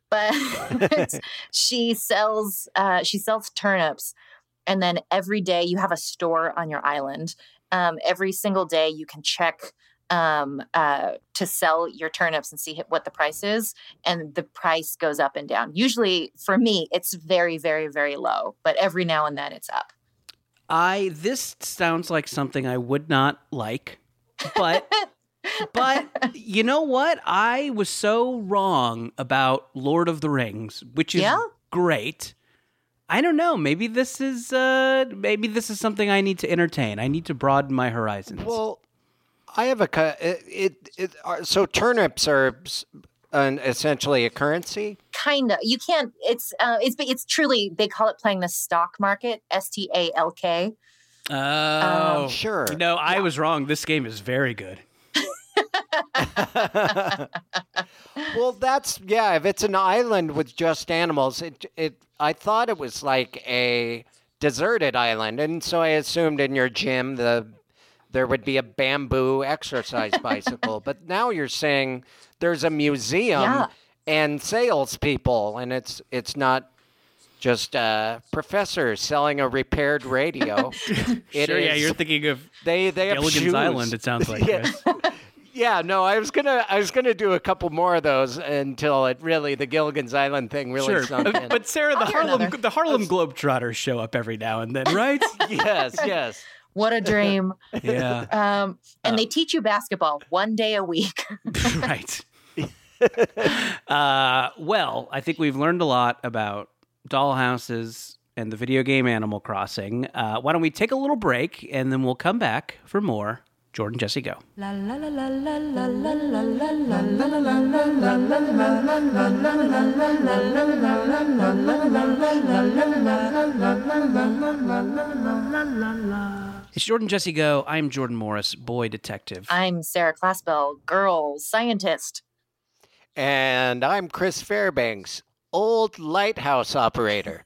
but she sells. Uh, she sells turnips, and then every day you have a store on your island. Um, every single day you can check um, uh, to sell your turnips and see what the price is. And the price goes up and down. Usually for me, it's very, very, very low. But every now and then it's up. I this sounds like something I would not like, but but you know what? I was so wrong about Lord of the Rings, which is Yeah? great. I don't know. Maybe this is uh maybe this is something I need to entertain. I need to broaden my horizons. Well, I have a cu- it, it, it are, so turnips are s- an, essentially a currency. Kind of. You can't. It's uh, it's it's truly. They call it playing the stock market. S T A L K. Oh, Um, Sure. No, I was wrong. This game is very good. Well, that's yeah. If it's an island with just animals, it it. I thought it was like a deserted island, and so I assumed in your gym the there would be a bamboo exercise bicycle. But now you're saying there's a museum Yeah. and salespeople, and it's it's not just a professor selling a repaired radio. It sure, yeah, is- you're thinking of they they have Gilligan's shoes. Island, it sounds like. Yeah. Chris. Yeah, no, I was gonna, I was gonna do a couple more of those until it really, the Gilligan's Island thing really Sure, sunk in. but Sarah, the I'll hear Harlem another. the Harlem Globetrotters show up every now and then, right? yes, yes. What a dream. yeah, Um, and they teach you basketball one day a week. right. uh, well, I think we've learned a lot about dollhouses and the video game Animal Crossing. Uh, why don't we take a little break and then we'll come back for more. Jordan, Jesse, go. La la la la la la la la la la la la. It's Jordan, Jesse, go. I'm Jordan Morris, boy detective. I'm Sarah Claspel, girl scientist. And I'm Chris Fairbanks, old lighthouse operator.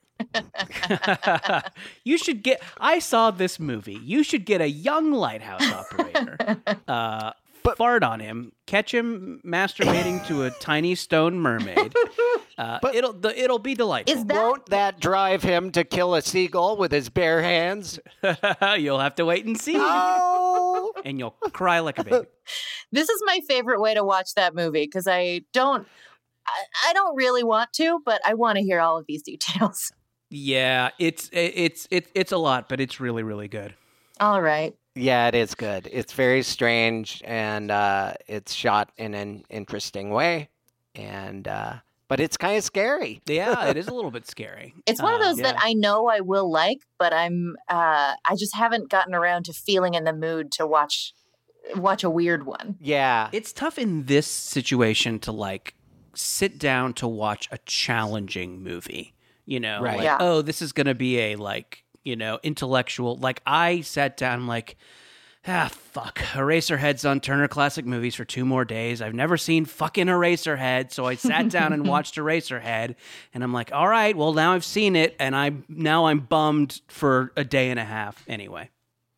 You should get. I saw this movie. You should get a young lighthouse operator. Uh, fart on him, catch him masturbating to a tiny stone mermaid. Uh, But- it'll the, it'll be delightful. Is that Won't that drive him to kill a seagull with his bare hands? You'll have to wait and see, Oh! and you'll cry like a baby. this is my favorite way to watch that movie because I don't I, I don't really want to, but I want to hear all of these details. Yeah, it's it's it's it's a lot, but it's really really good. All right. Yeah, it is good. It's very strange, and uh, it's shot in an interesting way, and uh, but it's kind of scary. Yeah, it is a little bit scary. It's one of Uh, those that yeah. I know I will like, but I'm uh I just haven't gotten around to feeling in the mood to watch watch a weird one. Yeah, It's tough in this situation to like sit down to watch a challenging movie. You know, Right. like, Yeah. oh, this is going to be a like, you know, intellectual. Like I sat down I'm like, ah, fuck, Eraserhead's on Turner Classic Movies for two more days. I've never seen fucking Eraserhead, so I sat down and watched Eraserhead, and I'm like, all right, well now I've seen it, and I now I'm bummed for a day and a half anyway.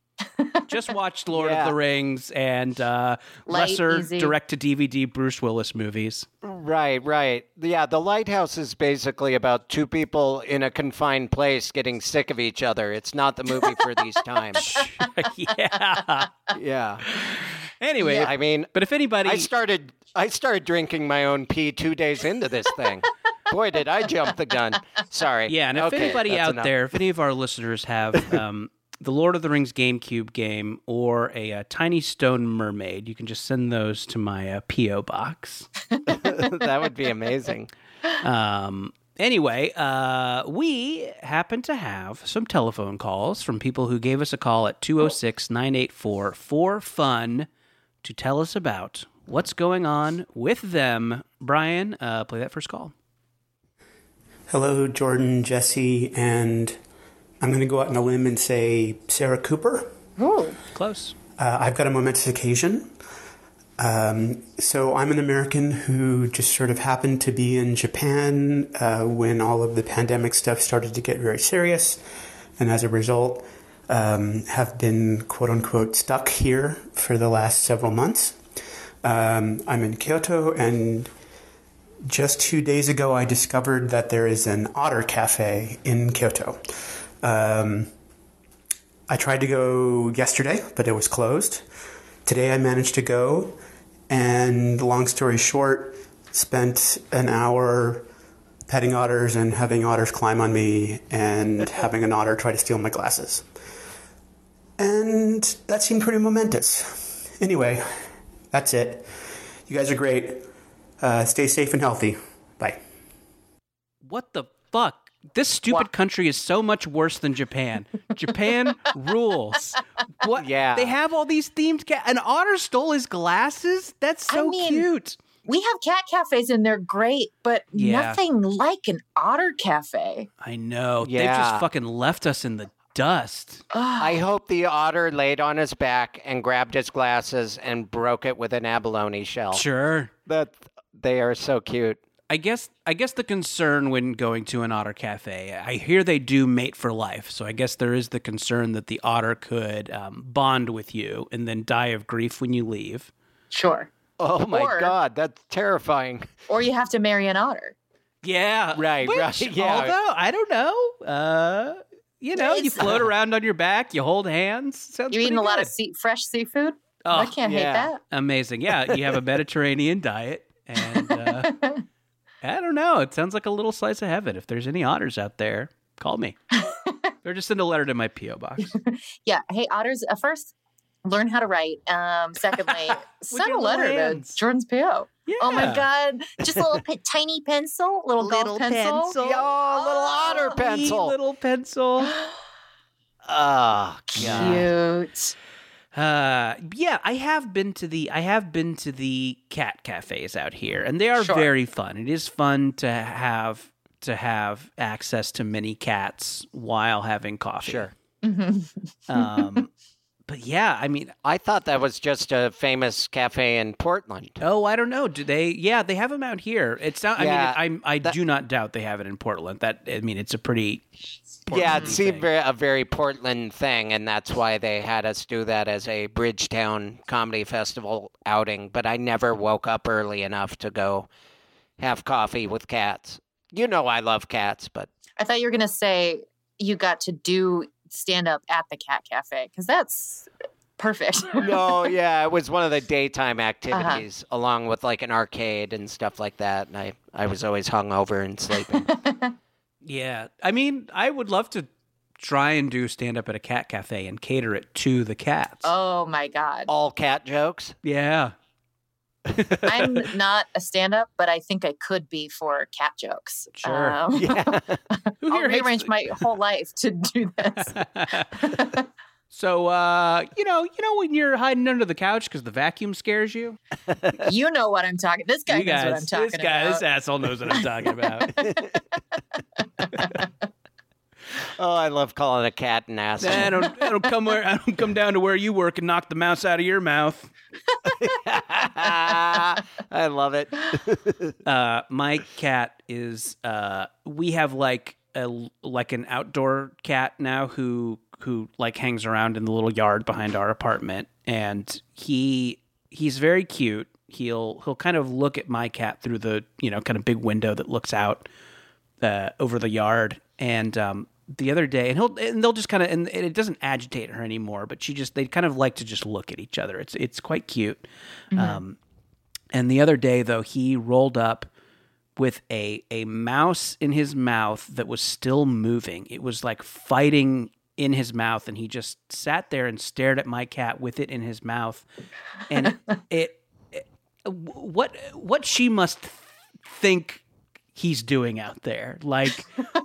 Just watched Lord Yeah. of the Rings and uh, Light, lesser easy. direct-to-D V D Bruce Willis movies. right, right. Yeah, The Lighthouse is basically about two people in a confined place getting sick of each other. It's not the movie for these times. Yeah. Yeah. Anyway, I mean, but if anybody, I started I started drinking my own pee two days into this thing. Boy, did I jump the gun. Sorry. yeah, and if Okay, anybody that's out enough. there, if any of our listeners have um, the Lord of the Rings GameCube game or a, uh Tiny Stone Mermaid, you can just send those to my uh, P O box. That would be amazing. Um, anyway, uh, we happen to have some telephone calls from people who gave us a call at two oh six, nine eight four, four fun to tell us about what's going on with them. Brian, uh, play that first call. Hello, Jordan, Jesse, and I'm going to go out on a limb and say Sarah Cooper. Ooh. Close. Uh, I've got a momentous occasion. Um, so I'm an American who just sort of happened to be in Japan uh, when all of the pandemic stuff started to get very serious, and as a result, um, have been quote unquote stuck here for the last several months. Um, I'm in Kyoto, and just two days ago, I discovered that there is an otter cafe in Kyoto. Um, I tried to go yesterday, but it was closed. Today I managed to go, and long story short, spent an hour petting otters and having otters climb on me and having an otter try to steal my glasses. And that seemed pretty momentous. Anyway, that's it. You guys are great. Uh, stay safe and healthy. Bye. What the fuck This stupid Wha- country is so much worse than Japan. Japan rules. What? Yeah. They have all these themed cat. An otter stole his glasses? That's so I mean, cute. We have cat cafes and they're great, but Yeah. nothing like an otter cafe. I know. They've Yeah. just fucking left us in the dust. I hope the otter laid on his back and grabbed his glasses and broke it with an abalone shell. Sure. That they are so cute. I guess I guess the concern when going to an otter cafe, I hear they do mate for life. So I guess there is the concern that the otter could um, bond with you and then die of grief when you leave. Sure. Oh my Or- God, that's terrifying. Or you have to marry an otter. Yeah. Right, Which, right, yeah. Although, I don't know. Uh, you know, you It's- float around on your back, you hold hands. Sounds You're eating pretty a lot good. of sea- fresh seafood? Oh, I can't yeah. hate that. Amazing. Yeah, you have a Mediterranean diet. And uh, I don't know. It sounds like a little slice of heaven. If there's any otters out there, call me. Or just send a letter to my P O box. Yeah. Hey, otters, uh, first, learn how to write. Um, secondly, send your a letter little to hands. Jordan's P O. Yeah. Oh my God. Just a little pe- tiny pencil, little, Little golf pencil. pencil. Oh, little otter Wee pencil. little pencil. Oh, God. Cute. Uh, yeah, I have been to the I have been to the cat cafes out here, and they are Sure. very fun. It is fun to have to have access to many cats while having coffee. Sure. Um, but yeah, I mean, I thought that was just a famous cafe in Portland. oh, I don't know. Do they? Yeah, they have them out here. It's not. Yeah, I mean, I I that- do not doubt they have it in Portland. That I mean, it's a pretty. Yeah, it Portland-y seemed thing. very, a very Portland thing, and that's why they had us do that as a Bridgetown Comedy Festival outing. But I never woke up early enough to go have coffee with cats. You know I love cats, but I thought you were going to say you got to do stand up at the cat cafe because that's perfect. no, yeah, it was one of the daytime activities along with like an arcade and stuff like that. And I, I was always hungover and sleeping. Yeah, I mean, I would love to try and do stand up at a cat cafe and cater it to the cats. Oh my God. All cat jokes. Yeah. I'm not a stand up, but I think I could be for cat jokes. Sure. Um, Yeah. Who I'll here hates rearrange the- my whole life to do this. So, uh, you know, you know when you're hiding under the couch because the vacuum scares you. You know what I'm talking. This guy you knows guys, what I'm talking this guy, about. this asshole knows what I'm talking about. Oh, I love calling a cat an asshole. I don't, I don't come where, I don't come down to where you work and knock the mouse out of your mouth. I love it. Uh, my cat is. Uh, we have like a like an outdoor cat now who who like hangs around in the little yard behind our apartment, and he he's very cute. He'll he'll kind of look at my cat through the you know kind of big window that looks out uh, over the yard, and um, the other day, and he'll and they'll just kind of and it doesn't agitate her anymore, but she just they kind of like to just look at each other. It's it's quite cute. Um, and the other day, though, he rolled up with a a mouse in his mouth that was still moving. It was like fighting in his mouth, and he just sat there and stared at my cat with it in his mouth. And it, it, it what what she must think he's doing out there, like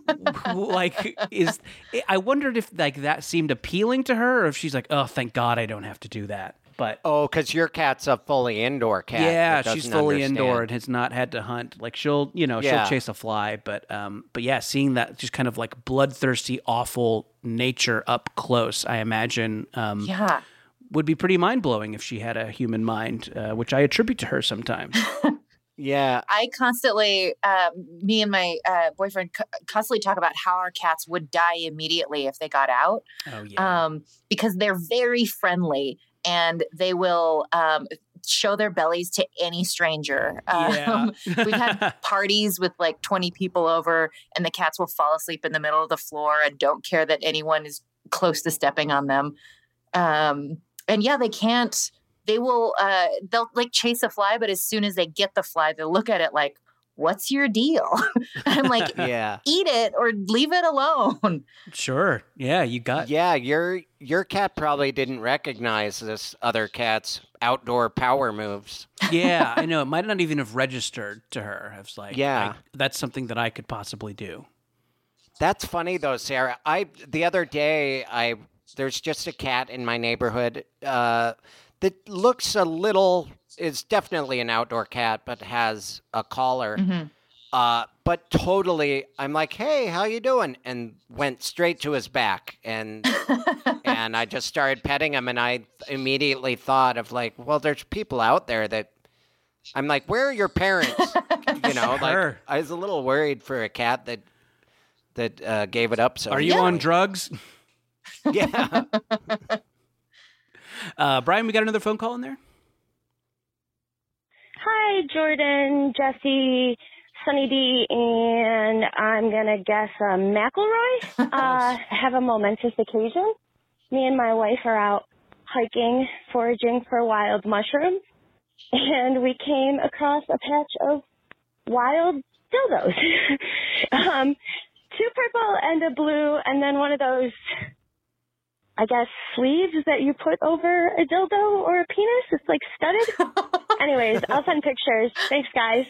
like is I wondered if like that seemed appealing to her, or if she's like, oh, thank God I don't have to do that. But Oh, because your cat's a fully indoor cat. yeah, that she's doesn't fully understand. indoor and has not had to hunt. Like she'll, you know, Yeah. she'll chase a fly, but um, but yeah, seeing that just kind of like bloodthirsty, awful nature up close, I imagine, um, Yeah. would be pretty mind blowing if she had a human mind, uh, which I attribute to her sometimes. Yeah. I constantly, uh, me and my uh, boyfriend co- constantly talk about how our cats would die immediately if they got out, Oh yeah, um, because they're very friendly and they will um, show their bellies to any stranger. yeah. Um, we've had parties with like twenty people over, and the cats will fall asleep in the middle of the floor and don't care that anyone is close to stepping on them. Um, and yeah, they can't. They will, uh, they'll like chase a fly, but as soon as they get the fly, they'll look at it like, what's your deal? I'm like, Yeah. eat it or leave it alone. Sure, yeah, you got Yeah, your your cat probably didn't recognize this other cat's outdoor power moves. yeah. I know it might not even have registered to her. I was like, Yeah. I- that's something that I could possibly do. That's funny though, Sarah. I the other day I there's just a cat in my neighborhood uh, that looks a little is definitely an outdoor cat, but has a collar. Mm-hmm. Uh, but totally, I'm like, hey, how you doing? And went straight to his back, and and I just started petting him, and I immediately thought of like, well, there's people out there that I'm like, where are your parents? You know, like Sure. I was a little worried for a cat that that uh, gave it up. So Are you Yeah. on drugs? Yeah. Uh, Brian, we got another phone call in there? Hi, Jordan, Jesse, Sunny D, and I'm going to guess uh, McElroy. uh, have a momentous occasion. Me and my wife are out hiking, foraging for wild mushrooms, and we came across a patch of wild dildos. um, two purple and a blue, and then one of those, I guess, sleeves that you put over a dildo or a penis. It's like studded. Anyways, I'll send pictures. Thanks, guys.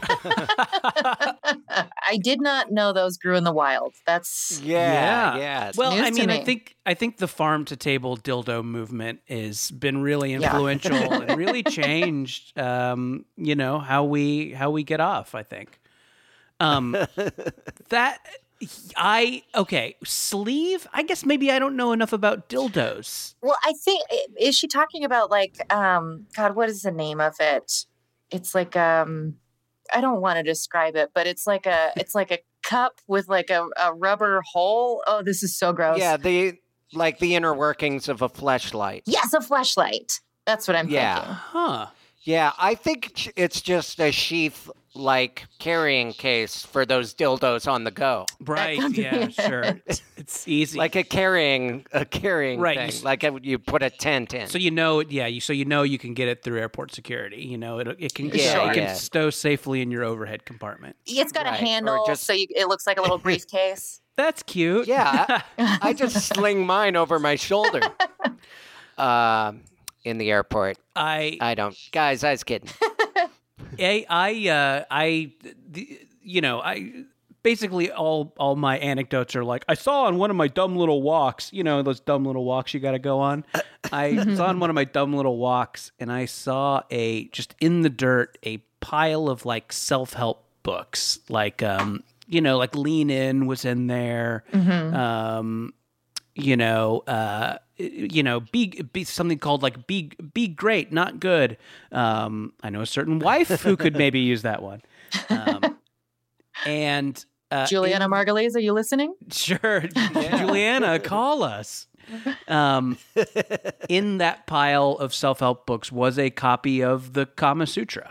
I did not know those grew in the wild. That's Yeah, yeah. Well, news I to mean, I me. think I think the farm to table dildo movement has been really Yeah. influential and really changed, um, you know, how we how we get off. I think um, that I okay sleeve. I guess maybe I don't know enough about dildos. well, I think is she talking about like um God, what is the name of it? It's like um I don't want to describe it, but it's like a it's like a cup with like a, a rubber hole. Oh, this is so gross. Yeah, the like the inner workings of a fleshlight. Yes, a fleshlight. That's what I'm Yeah. thinking. Huh. Yeah, I think it's just a sheath like carrying case for those dildos on the go. Right. could be Yeah. it. Sure. It's easy. Like a carrying a carrying Right, you thing. s- Like a, you put a tent in. so you know, yeah. You so you know you can get it through airport security. You know, it it can Yeah, it can yeah. stow safely in your overhead compartment. It's got Right, a or handle, just- so you, it looks like a little briefcase. That's cute. Yeah, I, I just sling mine over my shoulder. Um, in the airport. I I don't. Guys, I was kidding. I, I, uh, I, the, you know, I basically all all my anecdotes are like I saw on one of my dumb little walks. You know, those dumb little walks you got to go on. I saw on one of my dumb little walks, and I saw a just in the dirt a pile of like self help books, like um, you know, like Lean In was in there. Um, you know, uh, you know, be, be something called like be be great, not good. Um, I know a certain wife who could maybe use that one. Um, and uh, Juliana in- Margulies, are you listening? Sure, Juliana, call us. Um, in that pile of self help books was a copy of the Kama Sutra,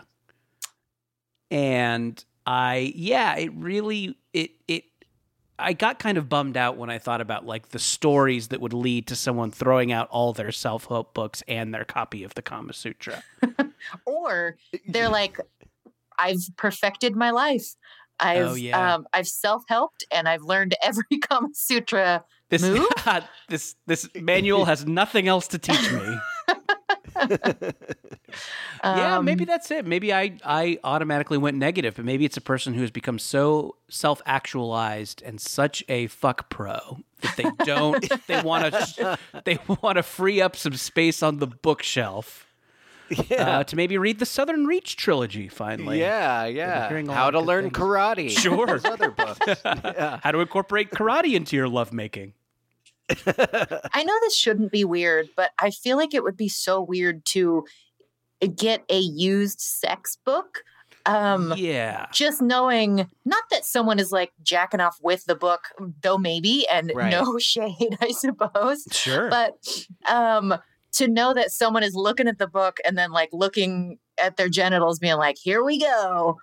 and I, yeah, it really, it it. I got kind of bummed out when I thought about like the stories that would lead to someone throwing out all their self-help books and their copy of the Kama Sutra. Or they're like, I've perfected my life. I've Oh, yeah. um, I've self-helped and I've learned every Kama Sutra This move. this this manual has nothing else to teach me. Yeah, Um, maybe that's it. Maybe I, I automatically went negative, but maybe it's a person who has become so self-actualized and such a fuck pro that they don't they want to they want to free up some space on the bookshelf uh, to maybe read the Southern Reach trilogy finally. Yeah, hearing yeah. a lot How of to good learn things. karate. Sure. Those other books. Yeah. How to incorporate karate into your lovemaking. I know this shouldn't be weird, but I feel like it would be so weird to get a used sex book. Um, Yeah. Just knowing, not that someone is like jacking off with the book, though maybe, and Right. no shade, I suppose. Sure. But um, to know that someone is looking at the book and then like looking at their genitals, being like, "Here we go."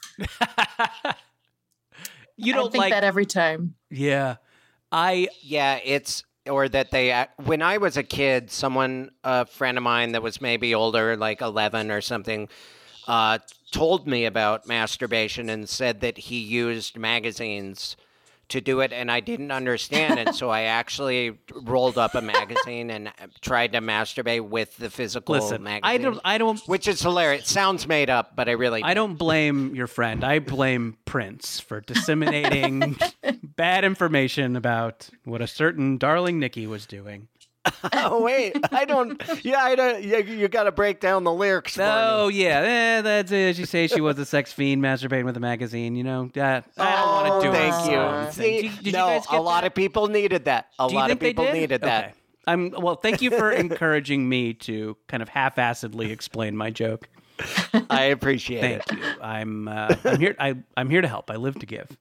You I don't think like that every time. Yeah. I Yeah, it's or that they uh, when I was a kid, someone a friend of mine that was maybe older, like eleven or something, uh, told me about masturbation and said that he used magazines to do it, and I didn't understand it. So I actually rolled up a magazine and tried to masturbate with the physical listen. magazine. I don't I don't Which is hilarious. Sounds made up, but I really I don't blame your friend. I blame Prince for disseminating bad information about what a certain darling Nikki was doing. Oh wait, I don't. Yeah, I don't. You, you got to break down the lyrics. Oh yeah, eh, that's it. She say she was a sex fiend masturbating with a magazine. You know, uh, I don't want to do. Thank you. Song. See, Did, did no, you guys get a lot that? of people needed that. A Do you lot think of people they did? needed that. Okay. I'm well. Thank you for encouraging me to kind of half-assedly explain my joke. I appreciate Thank it. you. I'm uh, I'm here. I, I'm here to help. I live to give.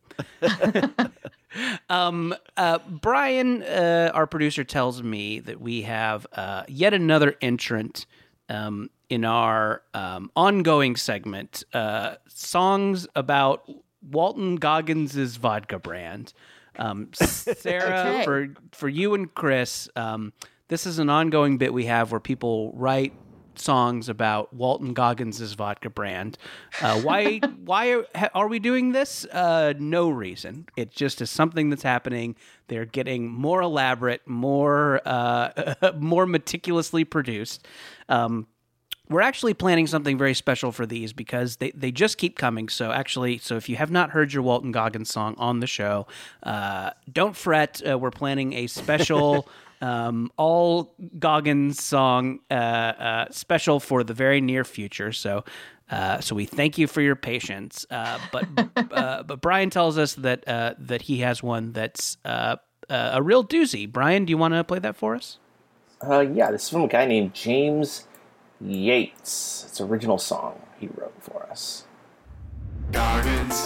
um, uh, Brian, uh, our producer, tells me that we have uh, yet another entrant um, in our um, ongoing segment, uh, songs about Walton Goggins' vodka brand. Um, Sarah, Okay. for for you and Chris, um, this is an ongoing bit we have where people write songs about Walton Goggins' vodka brand. Uh, why why are, are we doing this? Uh, no reason. It just is something that's happening. They're getting more elaborate, more uh, more meticulously produced. Um, We're actually planning something very special for these because they, they just keep coming. So actually, so if you have not heard your Walton Goggins song on the show, uh, don't fret. Uh, we're planning a special um, all Goggins song uh, uh, special for the very near future. So uh, so we thank you for your patience. Uh, but uh, but Brian tells us that uh, that he has one that's uh, uh, a real doozy. Brian, do you want to play that for us? Uh, yeah, this is from a guy named James Yates. It's an original song he wrote for us. Goggins.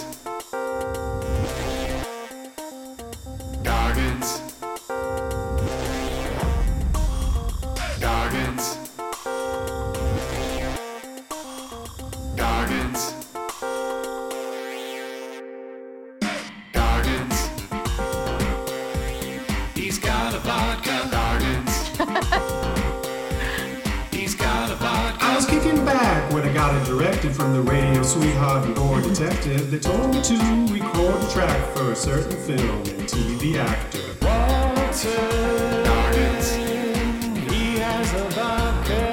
Goggins. Goggins. Goggins. Goggins. He's got a vodka. Goggins. He's got a vodka. I was kicking back when I got a directive from the radio sweetheart and boy detective. They told me to record a track for a certain film and T V actor. Walter Goggins. He has a vodka.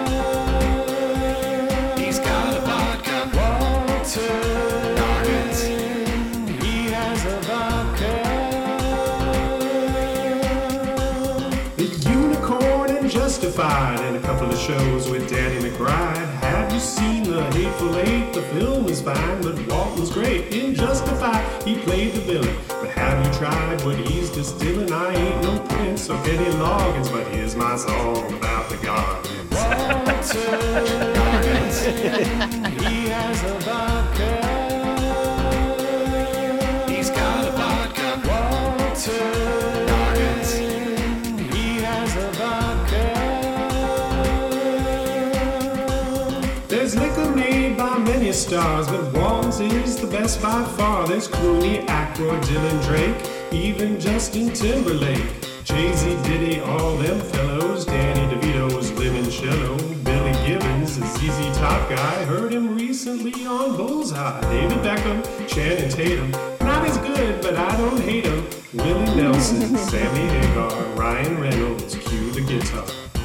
He's got a vodka. Walter Goggins. He has a vodka. The Unicorn and Justified and a couple of shows with Danny McBride. Have you seen The Hateful Eight? The film is fine, but Walton's great. In Justified, he played the villain. But have you tried what he's distilling? I ain't no Prince or Kenny Loggins, but here's my song about the Goggins. Walter Goggins. He has a vodka. He's got a vodka. Walter Goggins. He has a vodka. There's liquor made by many stars, but Walton's is the best by far. There's Clooney, Aykroyd, Dylan Drake, even Justin Timberlake. Jay-Z, Diddy, all them fellows. Danny DeVito's Limoncello. Billy Gibbons, a Z Z Top guy. Heard him recently on Bullseye. David Beckham, Channing Tatum. Not as good, but I don't hate him. Willie Nelson, Sammy Hagar, Ryan Reynolds. Cue the guitar.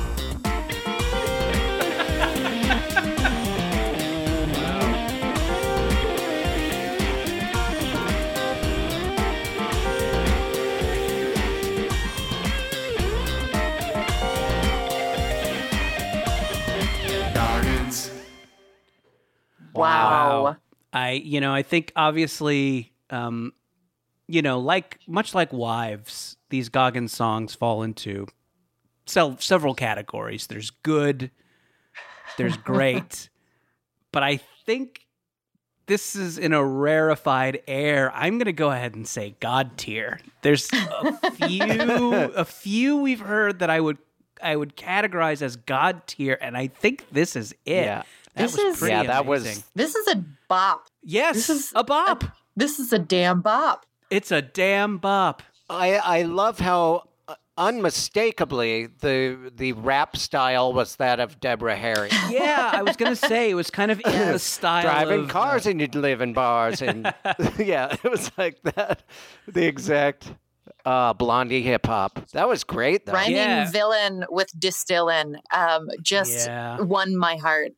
Goggins. Wow. I, you know, I think obviously, um, you know, like much like Wives, these Goggins songs fall into sel- several categories. There's good, there's great, but I think this is in a rarefied air. I'm going to go ahead and say God tier. There's a few, a few we've heard that I would, I would categorize as God tier, and I think this is it. Yeah. That This was is- pretty Yeah, that was- amazing. This is a bop. Yes, This is a bop. This is a damn bop. It's a damn bop. I I love how uh, unmistakably the the rap style was that of Deborah Harry. Yeah, I was gonna say it was kind of in the style Driving of, cars uh, and you'd live in bars and yeah, it was like that. The exact Uh, Blondie hip hop. That was great, though. Rhyming Yeah. villain with distillin um, just Yeah. won my heart.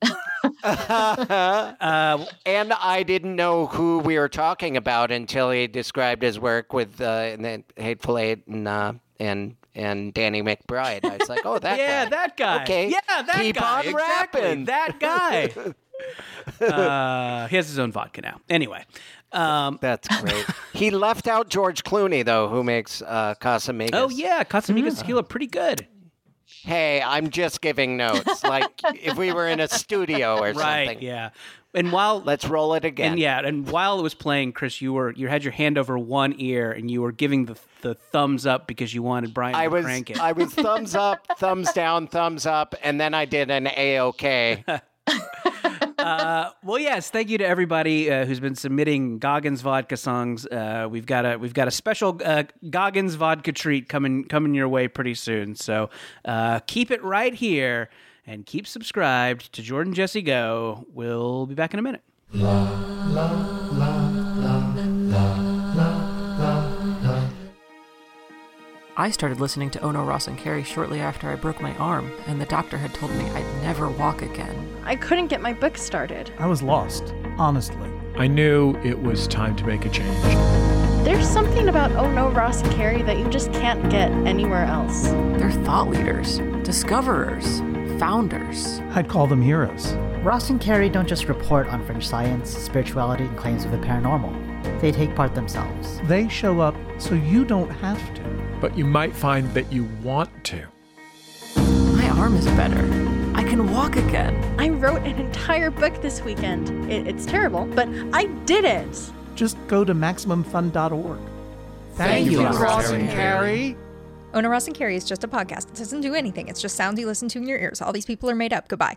Uh, And I didn't know who we were talking about until he described his work with uh, and then Hateful Eight and uh, and and Danny McBride. I was like, oh, that yeah, guy. that guy. Okay. Yeah, that Keep guy. on Exactly. rapping. That guy. uh, he has his own vodka now. Anyway. Um, That's great. He left out George Clooney, though, who makes uh, Casamigos. oh, yeah. Casamigos Tequila, pretty good. Hey, I'm just giving notes. Like if we were in a studio or Right, something. yeah. And while Let's roll it again. and yeah, and while it was playing, Chris, you were you had your hand over one ear and you were giving the the thumbs up because you wanted Brian I to was crank it. I was thumbs up, thumbs down, thumbs up, and then I did an A-OK. Uh, well, yes, thank you to everybody uh, who's been submitting Goggins vodka songs. Uh, we've got a we've got a special uh, Goggins vodka treat coming coming your way pretty soon. So uh, keep it right here and keep subscribed to Jordan Jesse Go. We'll be back in a minute. I started listening to Ono Ross and Carey shortly after I broke my arm, and the doctor had told me I'd never walk again. I couldn't get my book started. I was lost, honestly. I knew it was time to make a change. There's something about Ono Ross and Carey that you just can't get anywhere else. They're thought leaders, discoverers, founders. I'd call them heroes. Ross and Carey don't just report on fringe science, spirituality, and claims of the paranormal. They take part themselves. They show up so you don't have to. But you might find that you want to. My arm is better. I can walk again. I wrote an entire book this weekend. It, it's terrible, but I did it. Just go to maximum fun dot org. Thank, Thank you, Ross, Ross and and Carey. Ono Ross and Carey is just a podcast. It doesn't do anything. It's just sounds you listen to in your ears. All these people are made up. Goodbye.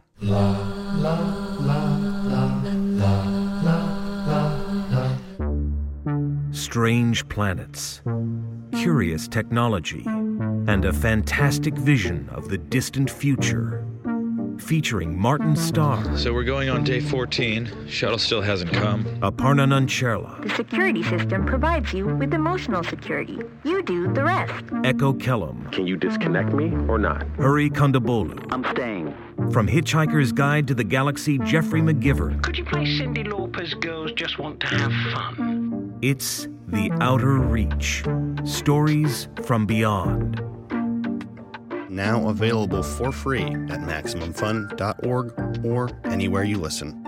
Strange planets, curious technology, and a fantastic vision of the distant future. Featuring Martin Starr. So we're going on day fourteen. Shuttle still hasn't come. Aparna Nancherla. The security system provides you with emotional security. You do the rest. Echo Kellum. Can you disconnect me or not? Hari Kondabolu. I'm staying. From Hitchhiker's Guide to the Galaxy, Jeffrey McGivern. Could you play Cyndi Lauper's Girls Just Want to Have Fun? It's The Outer Reach. Stories from Beyond. Now available for free at maximum fun dot org or anywhere you listen.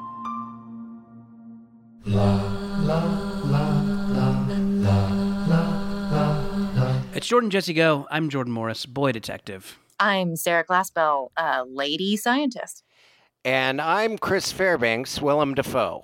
It's Jordan Jesse Go. I'm Jordan Morris, boy detective. I'm Sarah Glassbell, uh, lady scientist. And I'm Chris Fairbanks, Willem Dafoe.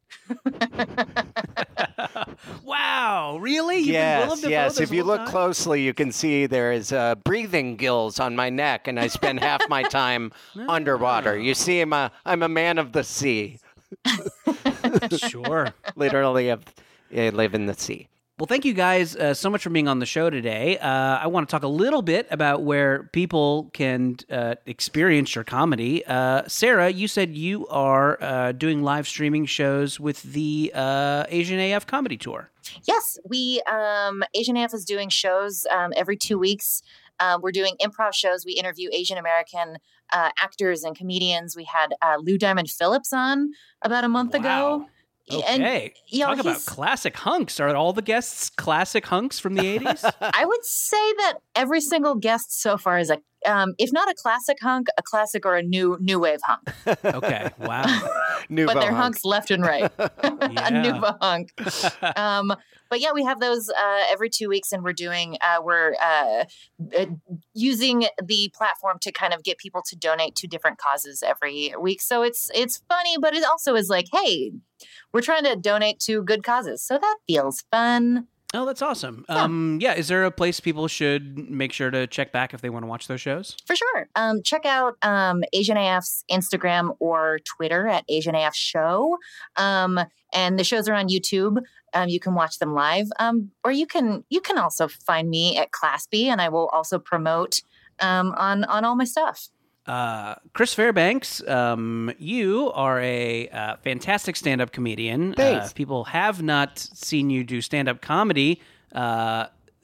Wow, really? You've yes, been Willem Dafoe yes. this If you whole look time? closely, you can see there is uh, breathing gills on my neck, and I spend half my time underwater. You see, I'm a, I'm a man of the sea. Sure. Literally, of, I live in the sea. Well, thank you guys uh, so much for being on the show today. Uh, I want to talk a little bit about where people can uh, experience your comedy. Uh, Sarah, you said you are uh, doing live streaming shows with the uh, Asian A F Comedy Tour. Yes, we um, Asian A F is doing shows um, every two weeks. Uh, we're doing improv shows. We interview Asian American uh, actors and comedians. We had uh, Lou Diamond Phillips on about a month Wow. ago. Okay. And, you know, Talk about he's- classic hunks. Are all the guests classic hunks from the eighties? I would say that every single guest so far is a, um, if not a classic hunk, a classic or a new new wave hunk. Okay, wow. Nouveau but they're hunk. hunks left and right. Yeah. A nouveau hunk. Um, but yeah, we have those uh, every two weeks, and we're doing uh, we're uh, uh, using the platform to kind of get people to donate to different causes every week. So it's it's funny, but it also is like, hey, we're trying to donate to good causes, so that feels fun. Oh, that's awesome. Yeah. Um, yeah, is there a place people should make sure to check back if they want to watch those shows? For sure. Um, check out um, Asian A F's Instagram or Twitter at Asian A F Show. Um, and the shows are on YouTube. Um, you can watch them live. Um, or you can you can also find me at Class B, and I will also promote um, on, on all my stuff. Uh, Chris Fairbanks, um, you are a uh, fantastic stand-up comedian. Thanks. Uh, if people have not seen you do stand-up comedy, uh,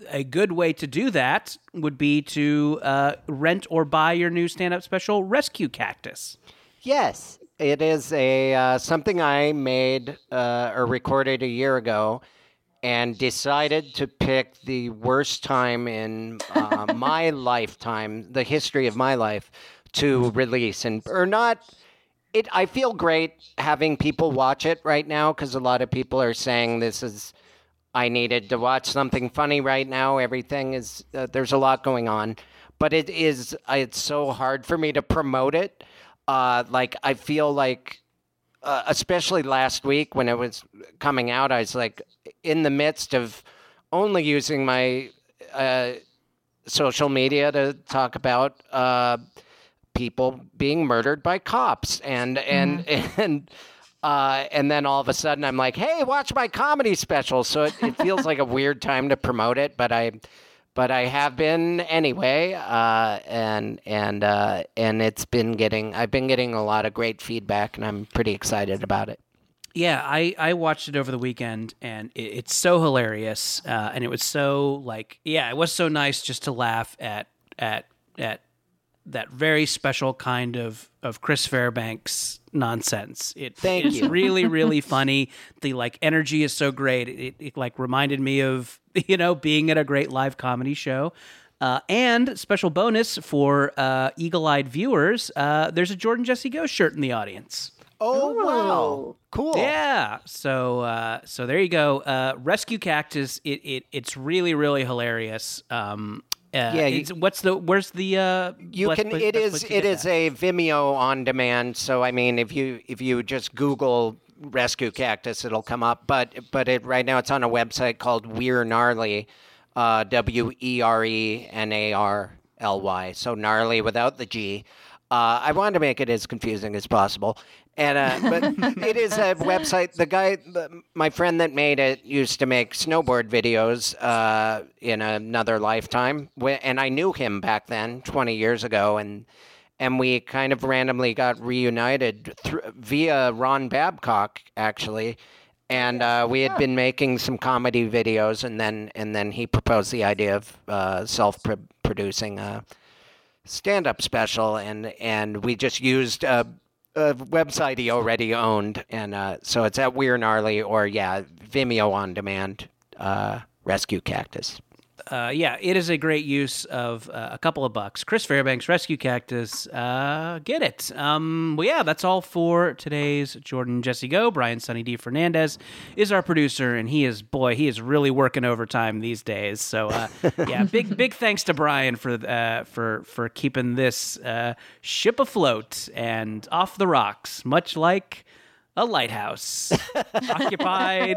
a good way to do that would be to uh, rent or buy your new stand-up special, Rescue Cactus. Yes, it is a uh, something I made uh, or recorded a year ago, and decided to pick the worst time in uh, my lifetime, the history of my life, to release and or not. It. I feel great having people watch it right now because a lot of people are saying this is. I needed to watch something funny right now. Everything is uh, there's a lot going on, but it is it's so hard for me to promote it. Uh, like I feel like, uh, especially last week when it was coming out, I was like in the midst of only using my uh, social media to talk about uh, people being murdered by cops, and and mm-hmm. and. Uh, and then all of a sudden I'm like, hey, watch my comedy special. So it, it feels like a weird time to promote it, but I, but I have been anyway. Uh, and, and, uh, and it's been getting, I've been getting a lot of great feedback, and I'm pretty excited about it. Yeah, I, I watched it over the weekend, and it, it's so hilarious. Uh, and it was so like, yeah, it was so nice just to laugh at, at, at, that very special kind of, of Chris Fairbanks nonsense. It, Thank it's you. really, really funny. The like energy is so great. It, it like reminded me of, you know, being at a great live comedy show. Uh, and special bonus for uh, eagle-eyed viewers, uh, there's a Jordan Jesse Go shirt in the audience. Oh, wow. Cool. Yeah. So uh, so there you go. Uh, Rescue Cactus. It, it it's really, really hilarious. Um Uh, yeah, it's, what's the where's the uh you bless, can bless, it bless, is bless, it is a Vimeo on demand, so I mean if you if you just Google Rescue Cactus it'll come up, but but it right now it's on a website called We're Gnarly, uh W E R E N A R L Y, so gnarly without the G. uh I wanted to make it as confusing as possible. And uh, but it is a website. The guy, the, my friend that made it, used to make snowboard videos uh, in another lifetime, and I knew him back then, twenty years ago, and and we kind of randomly got reunited through, via Ron Babcock, actually, and uh, we had been making some comedy videos, and then and then he proposed the idea of uh, self-producing a stand-up special, and and we just used. Uh, A website he already owned, and uh, so it's at We're Gnarly or yeah, Vimeo on demand. Uh, Rescue Cactus. Uh, yeah, it is a great use of uh, a couple of bucks. Chris Fairbanks, Rescue Cactus, uh, get it. Um, well, yeah, that's all for today's Jordan Jesse Go. Brian Sunny D. Fernandez is our producer, and he is, boy, he is really working overtime these days. So, uh, yeah, big big thanks to Brian for uh, for for keeping this uh, ship afloat and off the rocks, much like a lighthouse occupied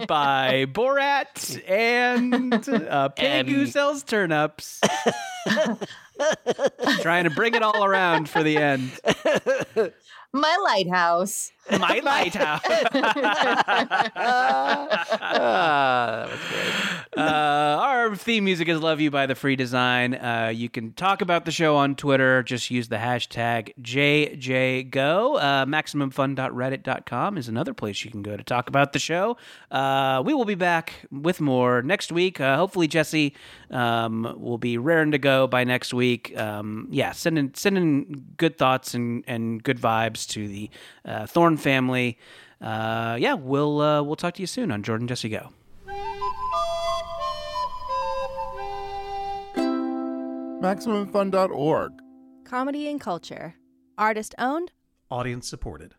by Borat and a pig Um. who sells turnips. Trying to bring it all around for the end. My lighthouse. My lighthouse. Ah, that was great. Uh, our theme music is Love You by The Free Design. Uh, you can talk about the show on Twitter. Just use the hashtag J J Go. Uh, maximum fun dot reddit dot com is another place you can go to talk about the show. Uh, we will be back with more next week. Uh, hopefully Jesse um, will be raring to go by next week. Um, yeah, send in, send in good thoughts and, and good vibes to the uh, Thorne family. Uh, yeah, we'll uh, we'll talk to you soon on Jordan Jesse Go. Maximum Fun dot org. Comedy and culture. Artist owned. Audience supported.